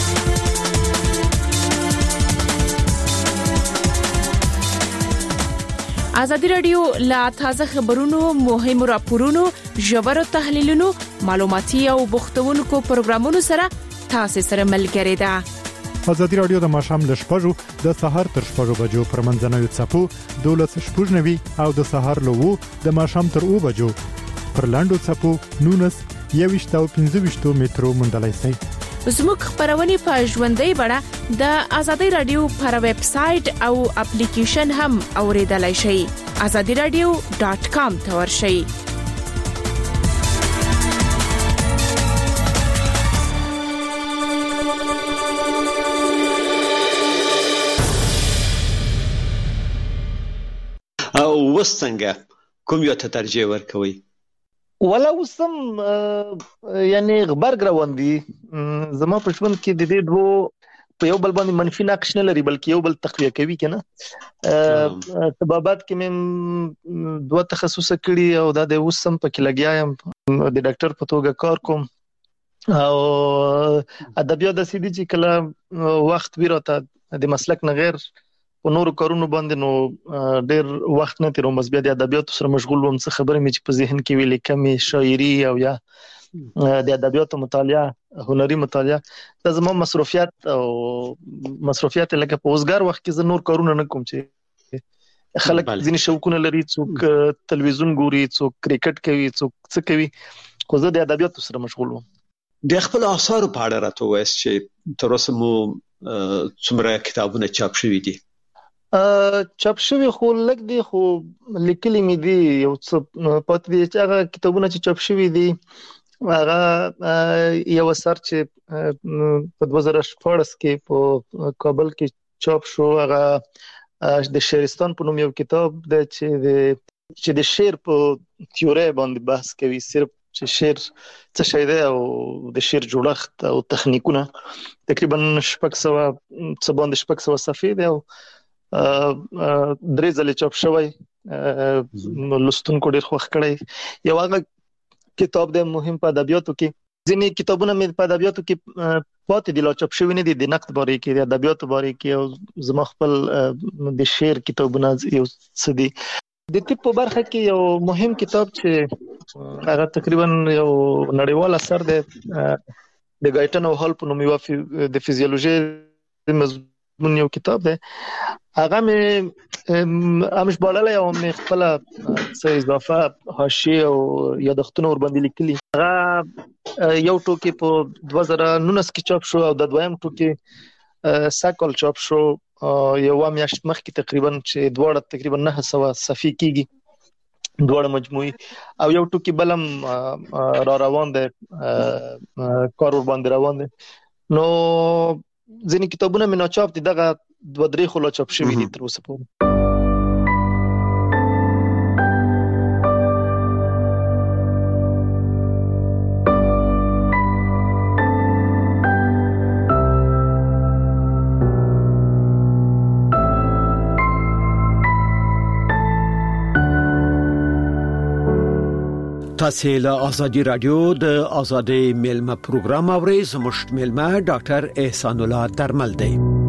ازادي راډیو لا تازه خبرونو، مهمو راپورونو، ژورو تحلیلونو، معلوماتي او بوختونکو پروګرامونو سره تاسو سره ملګری ده. ازادي راډیو د ماښام له شپږو د سهار تر شپږو بجو پر منځنوي څپو دولس شپږ نوي او د سهار له اوو د ماښام تر اوو بجو پر لاندو څپو نونس یوویشت او پنځه ویشت مترو موندلای شئ. زموږ خبرونه په ژوندۍ بڼه د ازادي راډیو پر ویب سټ او اپلیکیشن هم اوریدلای شئ. ازادي راډیو ډاټ کام ته ورشئ. او وسنګه کوم یو ته ترجیح ورکوي؟ ولا وسم یعنی غبرګ روان دي. زما په ژوند کې د دې دوه په یو بل باندې منفي نقش نه لري، بلکې یو بل تقویه کوي کنه. طبابت کې مې دوه تخصص کړي او دا د وسم په کې لګیا یم، د ډاکټر په توګه کار کوم. او ادبیات د سیدی چې کله وخت ویراته د مسلک نه غیر په نورو کارونو باندې نو ډېر وخت نه تیروم، بس بیا د ادبیاتو سره مشغول وم. څه خبرې مې چې په ذهن کې وي لیکمې، شاعري او یا د ادبیاتو مطالعه، هنري مطالعه. دا زما مصروفیات او مصروفیات لکه په اوسګار وخت کې زه نور کارونه نه کوم چې خلک ځینې شوقونه لري، څوک تلویزیون ګوري، څوک کرکټ کوي، څوک څه کوي، خو زه د ادبیاتو سره مشغول وم. د خپل آثارو په اړه راته ووایاست چې تر اوسه مو څومره کتابونه چاپ شوي دي؟ چاپ شوي خو لږ دي، خو لیکلي مې دي یو څه پاتې دي. چې هغه کتابونه چې چاپ شوي دي هغه یو اثر چې په دوه زره شپږ کې په کابل کې چاپ شو، هغه د شعرستان په نوم یو کتاب دی چې د چې د شعر په تیوري باندې بحث کوي، صرف چې شعر څه شی دی او د شعر جوړښت او تخنیکونه. تقریبا شپږ سوه څه باندې شپږ سوه صفحې دی او درې ځلې چاپ شوی، لوستونکو ډېر خوښ کړی. یو هغه کتاب د مهم په ادبیاتو کې، ځینې کتابونه مې په ادبیاتو کې پاتې دي لا چاپ شوي نه دي، د نقد باره کې، د ادبیاتو باره کې، او زما خپل د شعر کتابونه یو څه دي. د طب په برخه کې یو مهم کتاب چې هغه تقریبا یو نړیوال اثر دی، د ګایټن او هال په نوم یو د فزیولوژي مضمون یو کتاب دی، هغه مې امش بالاله او مې خپل څه اضافه حاشیه او یادښتونه ور باندې لیکلي. هغه یو ټوکی په دوه زره نولس کې چاپ شو او د دویم ټوکی ساکل چاپ شو یو میاشت مخکې تقریبا، چې دواړه تقریبا نه سوه صفحې کېږي دواړه مجموعي، او یو ټوکی بلم را روان دی، کار ور باندې روان دی. نو ځینې کتابونه مې ناچاپ دي، دغه دوه درې خو لا چاپ شوي دي تر اوسه پورې. تاسو له ازادي رادیو د ازادي میلمه پروګرام اورئ. زموږ میلمه ډاکټر احسان الله درمل دی.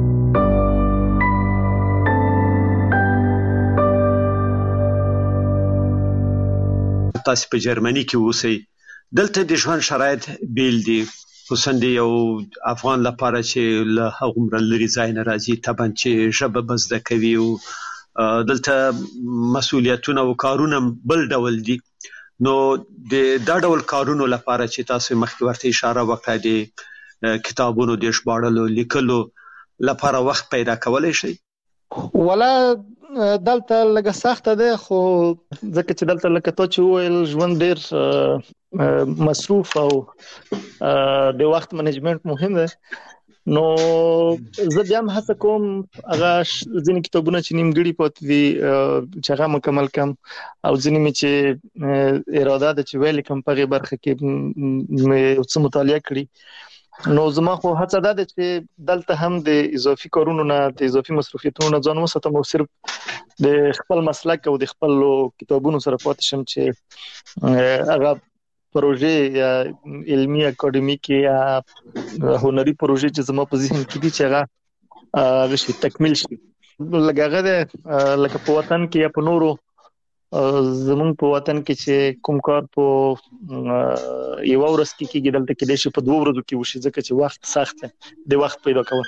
تاسو په جرمني کې اوسئ، دلته د ژوند شرایط بیل دي، خصوصا د یو افغان لپاره چې له هغومره لرې ځای نه راځي، طبعا چې ژبه به زده کوي او دلته مسؤلیتونه او کارونه بل ډول دي. نو د دا ډول کارونو لپاره چې تاسو مخکې ورته اشاره وکړه، د کتابونو د ژباړلو لیکلو لپاره وخت پیدا کولای شي؟ ولا دلته لږه سخته ده، خو ځکه چې دلته لکه تا چې وویل ژوند ډېر مصروف او د وخت منیجمنت مهم ده، نو زه بیا هم هڅه کوم هغه ځینې کتابونه چې نیمګړي پاتې دي چې هغه مکمل کم، او ځینې مې چې اراده ده چې ویل کوم په هغې برخه کې مې څه مطالعه کړي. نو زما خو هڅه دا ده چې دلته هم د اضافي کارونو نه، د اضافي مصروفیتونو نه ځان وساتم او صرف د خپل مسلک او د خپل کتابونو سره پاتې شم، چې هغه پروژې یا علمي اکاډمیکي یا هنري پروژې چې زما په ذهن کې دي چې هغه هغه شي تکمیل شي. لکه هغه ده لکه په وطن کې یا په نورو، زمونږ په وطن کې چې کوم کار په یوه ورځ کې کېږي، دلته کېدای شي په دوه ورځو کې وشي، ځکه چې وخت سخت دی د وخت پیدا کول.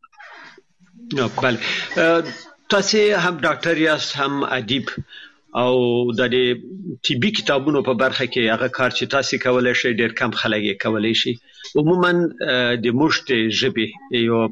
بله، تاسو هم ډاکټر یاست هم ادیب، او د طبي کتابونو په برخه کې هغه کار چې تاسو کولای شئ ډېر کم خلک یې کولای شي. عموما د موږ ژبې یو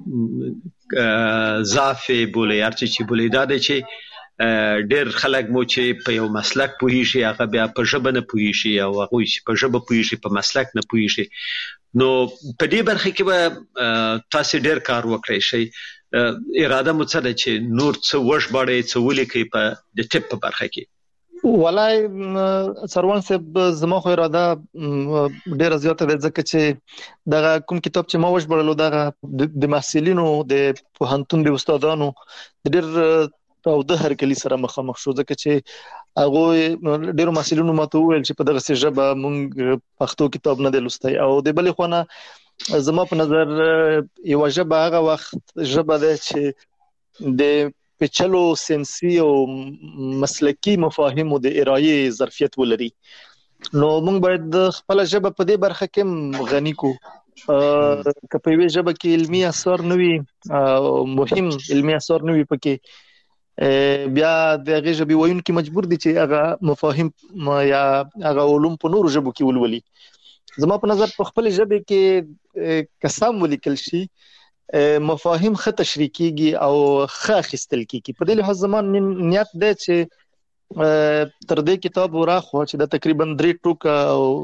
ضعف بولي ارچ چې بولي دا دی چې ډېر خلک مو چې په یو مسلک پوهیږي هغه بیا په ژبه نه پوهیږي، او هغه چې په ژبه پوهیږي په مسلک نه پوهیږي. نو په دې برخه کې به تاسو ډېر کار وکړئ شئ. اراده مو څه ده چې نور څه وژباړئ، څه ولیکئ په د طب په برخه کې؟ والله سروان صاحب زما خو اراده ډیره زیاته ده، ځکه چې دغه کوم کتاب چې ما وژباړلو دغه د محصلینو د پوهنتون د استادانو د ډېر تاوده هرکلي سره مخامخ شو، ځکه چې هغه ډیرو محصلینو ماته وویل چې په دغه ژبه مونږ پښتو کتاب نه دی لوستی، او د بلې خوا نه زما په نظر یو ژبه هغه وخت ژبه ده چې د پیچلو سنسي او مسلکی مفاهیمو د ارایې ظرفیت ولري. نو موږ باید د خپل ژبه په دې برخه کې غني کو، که په یوه ژبه کې علمي اثار نه وي، مهم علمي اثار نه وي پکې، بیا د هغې ژبې ویونکي مجبور دي چې هغه مفاهیم یا هغه علوم په نورو ژبو کې ولولي. زما په نظر په خپل ژبه کې که سم ولیکل شي مفاهیم ښه تشریح کیږي او ښه اخیستل کیږي. په دې لحاظ زما نیت دی چې تر دې کتاب وراخوا چې دا تقریبا درې ټوکه او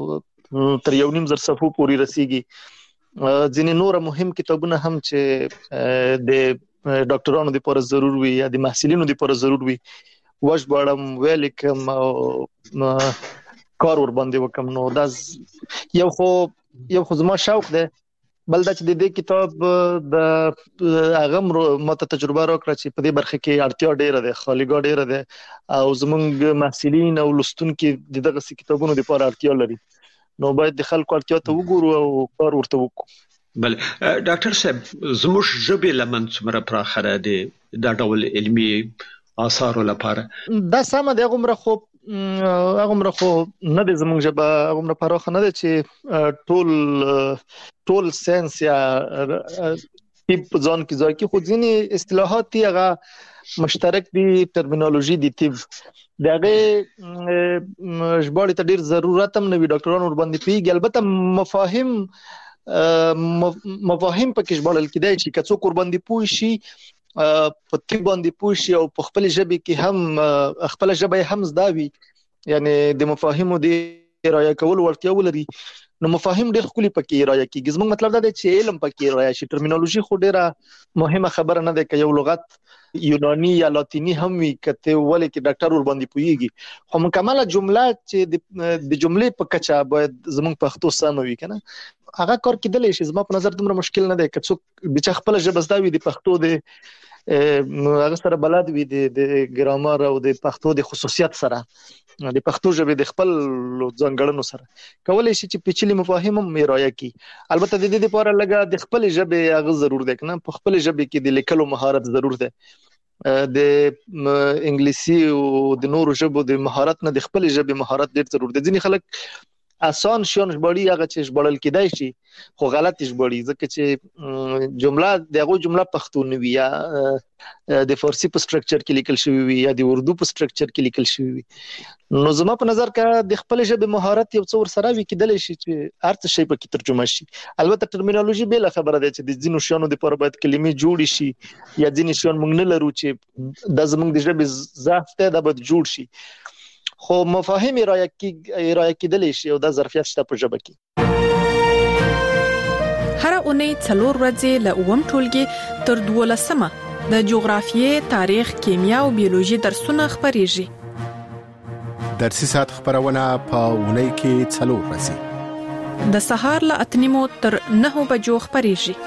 تر یو نیم زر صفحو پورې رسیږي. ځینې نور مهم کتابونه هم چې د ډاکټرانو لپاره ضرور وي یا د محصلینو لپاره ضرور وي وژباړم ولیکم او کار ور باندې وکم. نو دا یو خو یو خو زما شوق دی، بل دا چې د دې کتاب د هغه ماته تجربه راکړه چې په دې برخه کې اړتیا ډیره ده، خالیګاه ډیره ده او زمونږ محصلین او لستونکي د دغه کتابونو لپاره اړتیا لري. نو باید د خلکو اړتیا ته وګورو او کار ورته وکړو. بل ډاکټر صاحب زموږ ژبې لمن څومره پراخه ده د دا ډول علمي آثارو لپاره؟ دا سمه ده، هغومره خو هغومره خو نه ده زموږ ژبه هغومره پراخه نه ده چې ټول ټول ساينس یا طب ځان کې ځای کې، خو ځینې اصطلاحات دي هغه مشترک دي، ټرمینالوژي دي طب دغه ژباړې ته ډیر ضرورت هم نه وي، ډاکټرانو ور باندې پیږي. البته مفاهیم مفاهیم پکې ژباړل کېدای شي که څوک ور باندې پوه شي په طب باندې پوه شي او په خپل ژبه کې هم خپل ژبه هم زده وي، یعنی د مفاهیمو د رایه کول ورتیا ولري، نو مفاهیم ډېر خولي پکې رایه کیږي. زموږ مطلب دا دی چې علم پکې رایه شي. ټرمینالوژي خو ډېره مهمه خبره نه ده، که یو لغت یونانی یا لاتینی هم وي کته ولې کې ډاکټر ور باندې پويږي، خو مکمله جمله چې د جملې په کچه باید زموږ پښتو سم وي کنه، هغه کار کېدلی شي. زما په نظر دومره مشکل نه دی که څوک بچا خپل ژبه زده وي د پښتو د هغه سره بلد وي د ګرامر او د پښتو د خصوصیت سره، د پښتو ژبې د خپل ځانګړنو سره کولای شي چې پیچلي مفاهیم هم رایه کړي. البته د دې لپاره لګه د خپل ژبې هغه ضرور دی کنه، په خپل ژبه کې د لیکلو مهارت ضرور دی. د انګلیسي او د نورو ژبو د مهارت نه د خپل ژبې مهارت ډیر ضرور دی. ځینې خلک آسان شون ژباړي هغه چې ژباړل کېدای شي خو غلط ژباړي، ځکه چې جمله دغه جمله پښتو نه وي یا د فارسی په سټرکچر کې لیکل شوی وي یا د اردو په سټرکچر کې لیکل شوی وي. نو زما په نظر کې د خپل ژبې مهارت یو څو ور سره وي کېدلی شي چې هر څه شی په کې ترجمه شي. البته ټرمینالوژي به له خبره ده چې د ځینو شیانو لپاره باید کلمې جوړې شي یا ځینې شیان موږ نه لرو چې د زموږ د ژبې ضعف ته د باید جوړ شي، خو مفاهیم رایه کې کېدلی شي او دا ظرفیت شته په ژبه کې. هر اونۍ څلور ورځې له اووم ټولګي تر دولسمه د جغرافیې، تاریخ، کیمیا او بیولوژي درسونه خبريږي. درسي ساعت خبرونه په اونۍ کې څلور ورځې د سهار له اته نیمو تر نهو بجو خبريږي.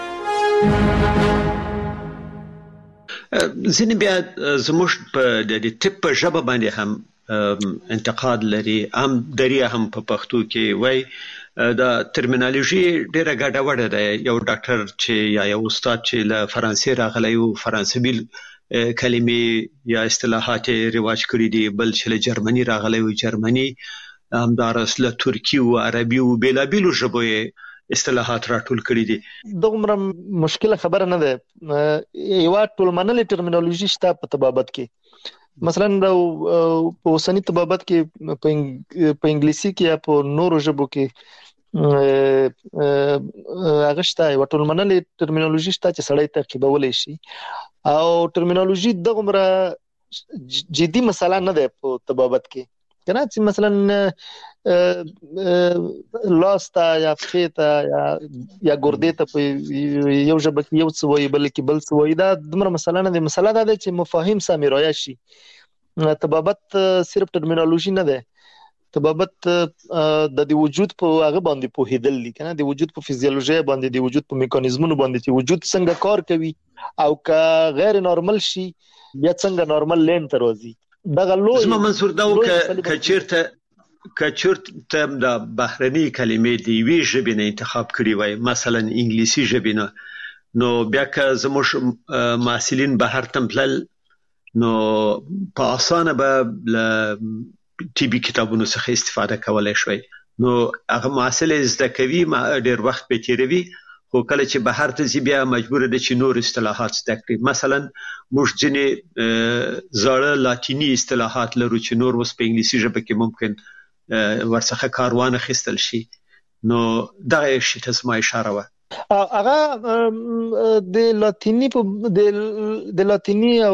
ځینې بیا زموږ په د طب په ژبه باندې هم انتقاد لري، هم دریا هم په پښتو کې وای دا ټرمینالوژي ډیره ګډوډه ده. یو ډاکټر چې یا یو استاد چې له فرانسې راغلی او فرانسوي کلمې یا اصطلاحات رواج کړی دي، بل چې له جرمني راغلی او جرمني همدارس له ترکی او عربي او بېلابېلو ژبو اصطلاحات راټول کړی دي. دومره مشکله خبره نه ده. یو ټولمنلې ټرمینالوژي شته په طبابت کې، مثلا په اوسنی طبابت کې په انګلیسي کې یا په نورو ژبو کې هغه شته یو ټولمنلې ټرمینالوژي شته چې سړی تعقیبولی شي، او ټرمینالوژي دغه جدي مسله نه ده په طبابت کې کنه، چې مثلا لاستا یا پخیتا یا یا ګردې ته په یو ژبه کې یو څه وایي بل کې بل څه وایي، دا دومره مسله نه ده. مسله دا ده چې مفاهیم سمې رایه شي. طبابت صرف ټرمینالوژي نه ده، طبابت د د وجود په هغه باندې پوهېدل دي کنه، د وجود په فزیولوژي باندې، د وجود په میکانیزمونو باندې چې وجود څنګه کار کوي او که غیر نارمل شي بیا څنګه نارمل لین ته راځي. دغه لوی زما منصور دا و که چیرته که چیرته د بهرني کلمې د یوې ژبې نه انتخاب کړي وای، مثلا انګلیسي ژبې نه، نو بیا که زموږ محصلین بهر ته تلل نو په اسانه به له طبي کتابونو څخه استفاده کولای شوي. نو هغه محصل زده کوي ډېر وخت به تیروي، خو کله چې بهر ته ځي بیا مجبور دی چې نور اصطلاحات زده کړي. مثلا موږ ځینې زاړه لاتینی اصطلاحات لرو چې نور اوس په انګلیسي ژبه کې ممکن ورڅخه کار وانخیستل شي. نو دغه شی ته زما اشاره وه. هغه د لاتینی په د لاتینی او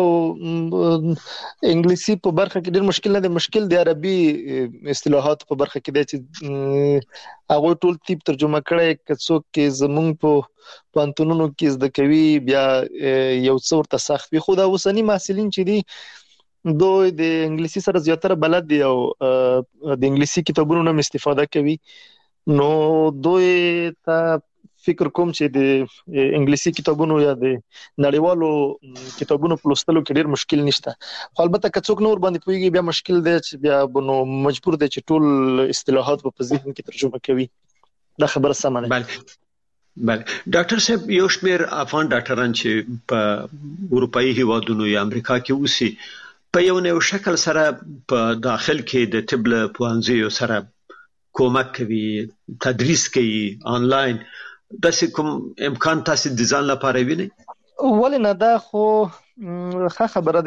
انګلیسي په برخه کې ډېر مشکل نه دی. مشکل د عربي اصطلاحات په برخه کې دی چې هغه ټول تیپ ترجمه کړي که څوک کې زمونږ په پانتونونو کې زده کوي بیا یو څو ورته سخت وي. خو دا اوسنی محصلین چې دي دوی د انګلیسي سره زیاتره بلد دي او د انګلیسي کتابونو نه استفاده کوي، نو دوی ته فکر کوم چې د انګلیسي کتابونو یا د نړیوالو کتابونو په لوستلو کې ډېر مشکل نشته. خو البته که څوک نور باندې پوهیږي بیا مشکل دی چې بیا بنو مجبور دی چې ټول اصطلاحات په ذهن کې ترجمه کوي. دا خبره سمه ده. بله بله ډاکټر صاحب، یو شمېر افغان ډاکټران چې په اروپایي هیوادونو یا امریکا کې اوسي په یو نه یو شکل سره په داخل کې د طب له پوهنځیو سره کومک کوي، تدریس کوي آنلاین. داسې کوم امکان تاسو د ځان لپاره وینئ؟ ولې نه، دا خو ښه خبره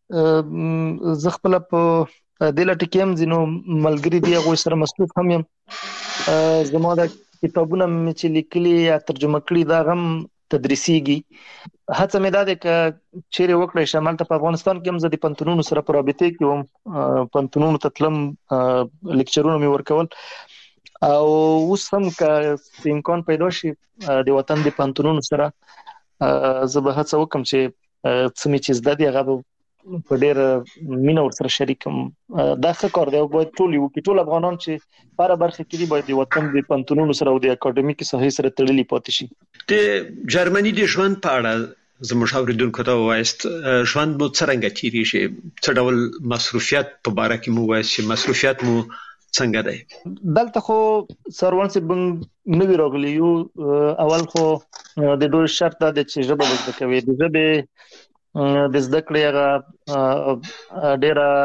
ده. زه خپل په دې لټه کې هم ځینو ملګري دي هغوی سره مصروف هم یم. زما د کتابونه مې چې لیکلي یا ترجمه کړي دا هم تدریسیږي. هڅه مې دا ده که چیرې وکړی شم هلته په افغانستان کې هم زه د پوهنتونونو سره په رابطې کې وم، پوهنتونونو ته تلم، لیکچرونه مې ورکول. او اوس هم که امکان پیدا شي د وطن د پوهنتونونو سره زه به هڅه وکړم چې څه مې چې زده دي هغه به په ډېره مینه ورسره شریکم. دا ښه کار دی او باید ټول یې وکړي. ټول افغانان چې په هره برخه کې دي باید د وطن د پوهنتونونو سره او د اکاډمیکي ساحې سره تړلي پاتې شي. د جرمني د ژوند په اړه زموږ اوریدونکو ته ووایاست، ژوند مو څرنګه تیریږي؟ څه ډول مصروفیت په باره کې مو ووایاست چې مصروفیت مو څنګه دی؟ دلته خو سروان صاحب نوی راغلی یو. اول خو د دوی شرط دا دی چې ژبه زده کوي. د ژبې د زده کړې هغه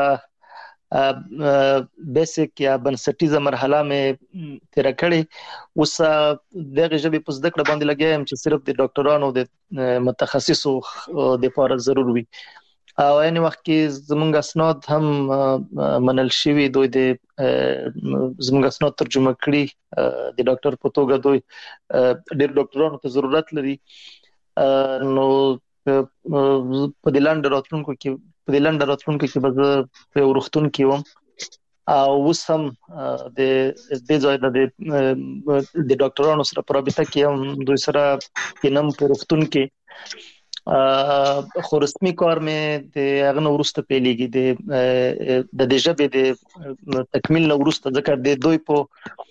ډېره بیسیک یا بنسټیزه مرحله مې تېره کړې. اوس دغه ژبې په زده کړه باندې لګیا یم چې صرف د ډاکټرانو د متخصصو دپاره ضرور وي. او عین وخت کې زموږ اسناد هم منل شوي، دوی د زموږ اسناد ترجمه کړي. د ډاکټر په توګه دوی ډېر ډاکټرانو ته ضرورت لري. نو په دې لنډه راتلونکو کې په دې لنډه راتلونکو کې به زه په یو روغتون کې وم او اوس هم د دې ځای د د ډاکټرانو سره په رابطه کې هم دوی سره کینم په روغتون کې. خو رسمي کار مې د هغه نه وروسته پیلېږي، د د ژبې د تکمیل نه وروسته، ځکه د دوی په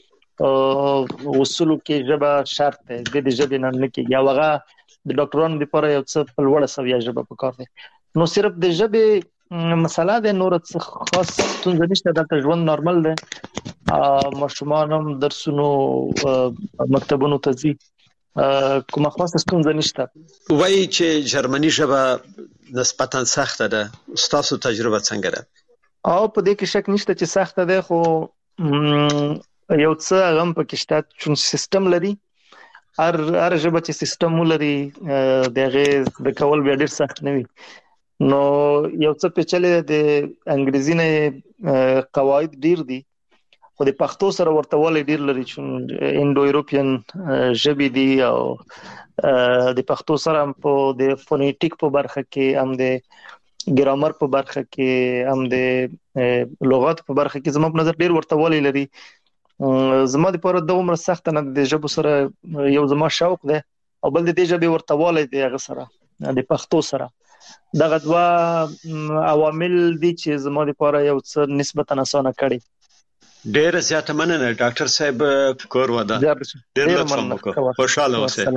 اصولو کې ژبه شرط دی، د ژبې نه نه کېږي. او هغه د ډاکټرانو لپاره یو څه په لوړه سویه ژبه پکار دی. نو صرف د ژبې مسله ده، نور څه خاص ستونزه نشته. دلته ژوند نارمل دی. ماشومان هم درسونو مکتبونو ته ځي، کومه خاصه ستونزه نشته. وایي چې جرمني ژبه نسبتاً سخته ده. ستاسو تجربه څنګه ده؟ او په دې کې شک نشته چې سخته ده، خو یو څه هغه هم پکې شته چې سیستم لري. هر هر ژبه چې سیستم ولري د هغې د کول بیا ډېر سخت نه وي. نو یو څه پیچلې د انګریزي نه قواعد ډېر دي، خو د پښتو سره ورته والی ډېر لري چې انډو ایروپین ژبې دي. او د پښتو سره هم په د فونیټیک په برخه کې، هم د ګرامر په برخه کې، هم د لغات په برخه کې زما په نظر ډېر ورته والی لري. زما دپاره دا عمره سخته نه ده. د ژبو سره یو زما شوق دی او بل د دې ژبې ورته والی دی هغه سره، د پښتو سره. دغه دوه عوامل دي چې زما دپاره یو څه نسبتاً اسانه کړي. ډېره زیاته مننه ډاکټر صاحب. کور وده. ډېر لطف وکړو. خوشاله اوسئ.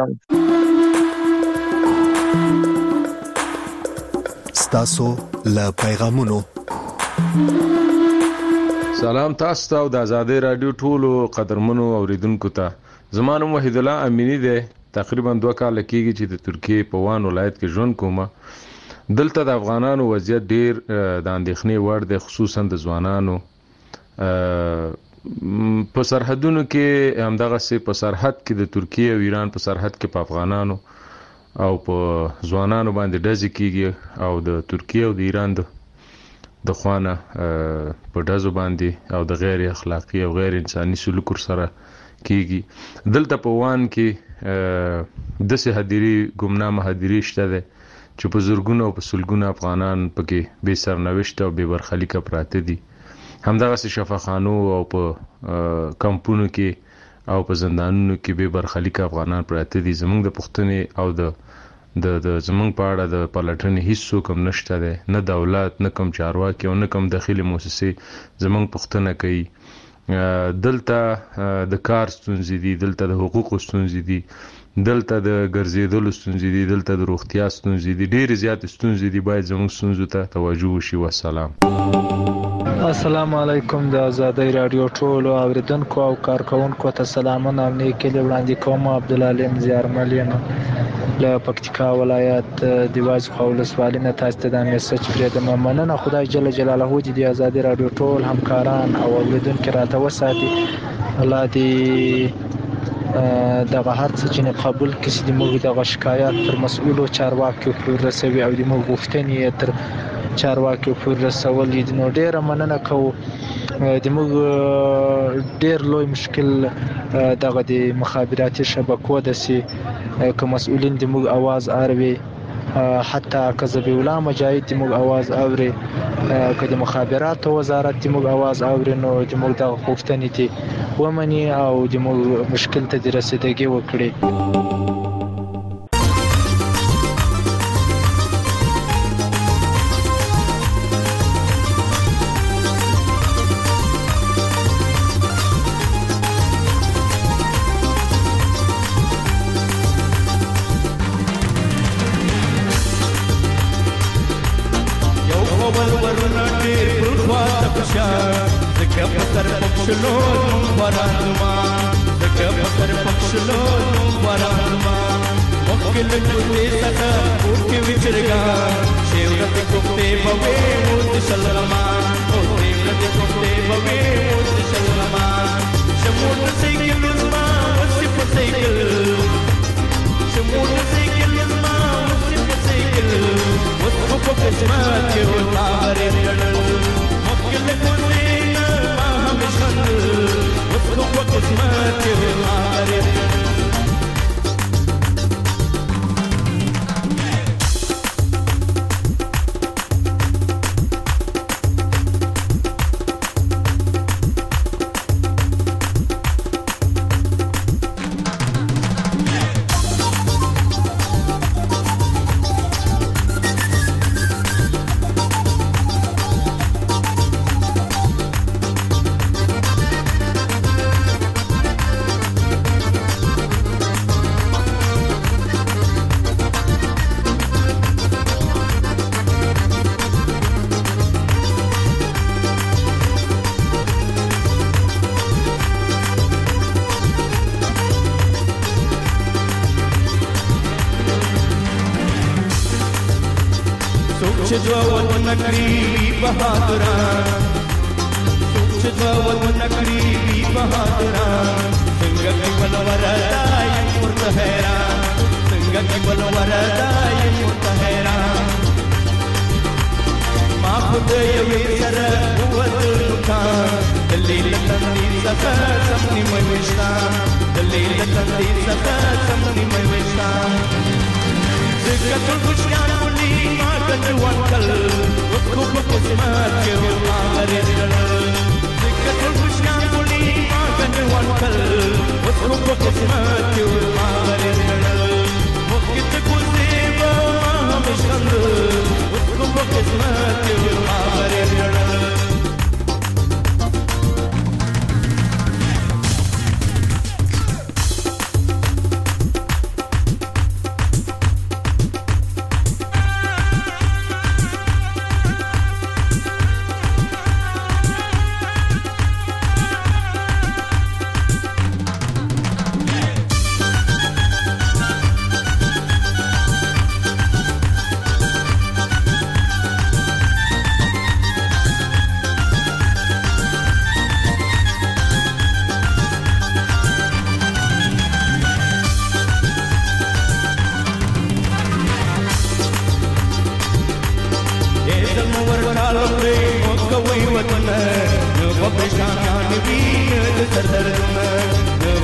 ستاسو له پیغامونو. سلام تاسو ته د آزادۍ رادیو ټولو قدرمنو اوریدونکو ته. زما نوم وحید الله امینی دی. تقریبا دوه کاله کېږي چې د ترکیې په وان ولایت کې ژوند کوم. دلته د افغانانو وضعیت ډېر د اندېښنې وړ دی، خصوصا د ځوانانو. په سرحدونو کې همدغسې په سرحد کې د ترکیې او ایران په سرحد کې په افغانانو او په ځوانانو باندې ډزې کېږي او د ترکیې او د ایران د خوانه په ډزو باندې او د غیر اخلاقي او غیر انساني سلوک سره کېږي. دلته په وان کې د سه هديري ګمنامه هديري شته ده چې په زورګونو او په سلګونو افغانان پکې به سرنوشت او به برخلیک پراته دي. همدغه شفاخانو او په کمپونو کې او په زندانونو کې به برخلیک افغانان پراته دي. زمونږ د پښتنې او د د د زمونږ په اړه د پلټنې هیڅ کوم نشته ده، نه دولت نه کوم چارواکي او نه کوم داخلي مؤسسې زمونږ پښتنه کوي. دلته د کار ستونزې دي، دلته د حقوقو ستونزې دي، دلته د ګرځېدلو ستونزې دي، دلته د روغتیا ستونزې دي، ډېرې زیاتې ستونزې دي. باید زموږ ستونزو ته توجه وشي. والسلام. السلام علیکم. د آزادۍ رادیو ټولو اوریدونکو او کارکونکو ته سلامونه او نیکې وړاندې کوم. عبدالعلیم زیارمل یم له پکتیکا ولایت د واجخوا ولسوالۍ نه. تاسو ته د میسج پرېږدم. مننه. خدای جل جلاله دې د آزادۍ رادیو ټول همکاران او اوریدونکو راته وساتي. الله دې دغه هر څه چې نه قبول کړي چې موږ دغه شکایات تر مسؤلو چارواکو پورې رسوي او د موږ غوښتنې تر چارواکو پورې رسول دي. نو ډېره مننه کوو. د موږ ډېر لوی مشکل دغه د مخابراتي شبکو د سي که مسؤلین د موږ आवाज اوري، حتی که ذبیح الله مجاهد د موږ आवाज اوري، که د مخابراتو وزارت د موږ आवाज اوري، نو د موږ دغه غوښتنې دي ومني او د موږ مشکل ته د رسیدګي وکړي.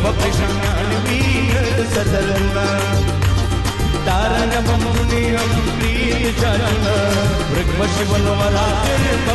وقشان ویر سدلنا دارن بمونی هم پرید جانا رکمش ولور آخر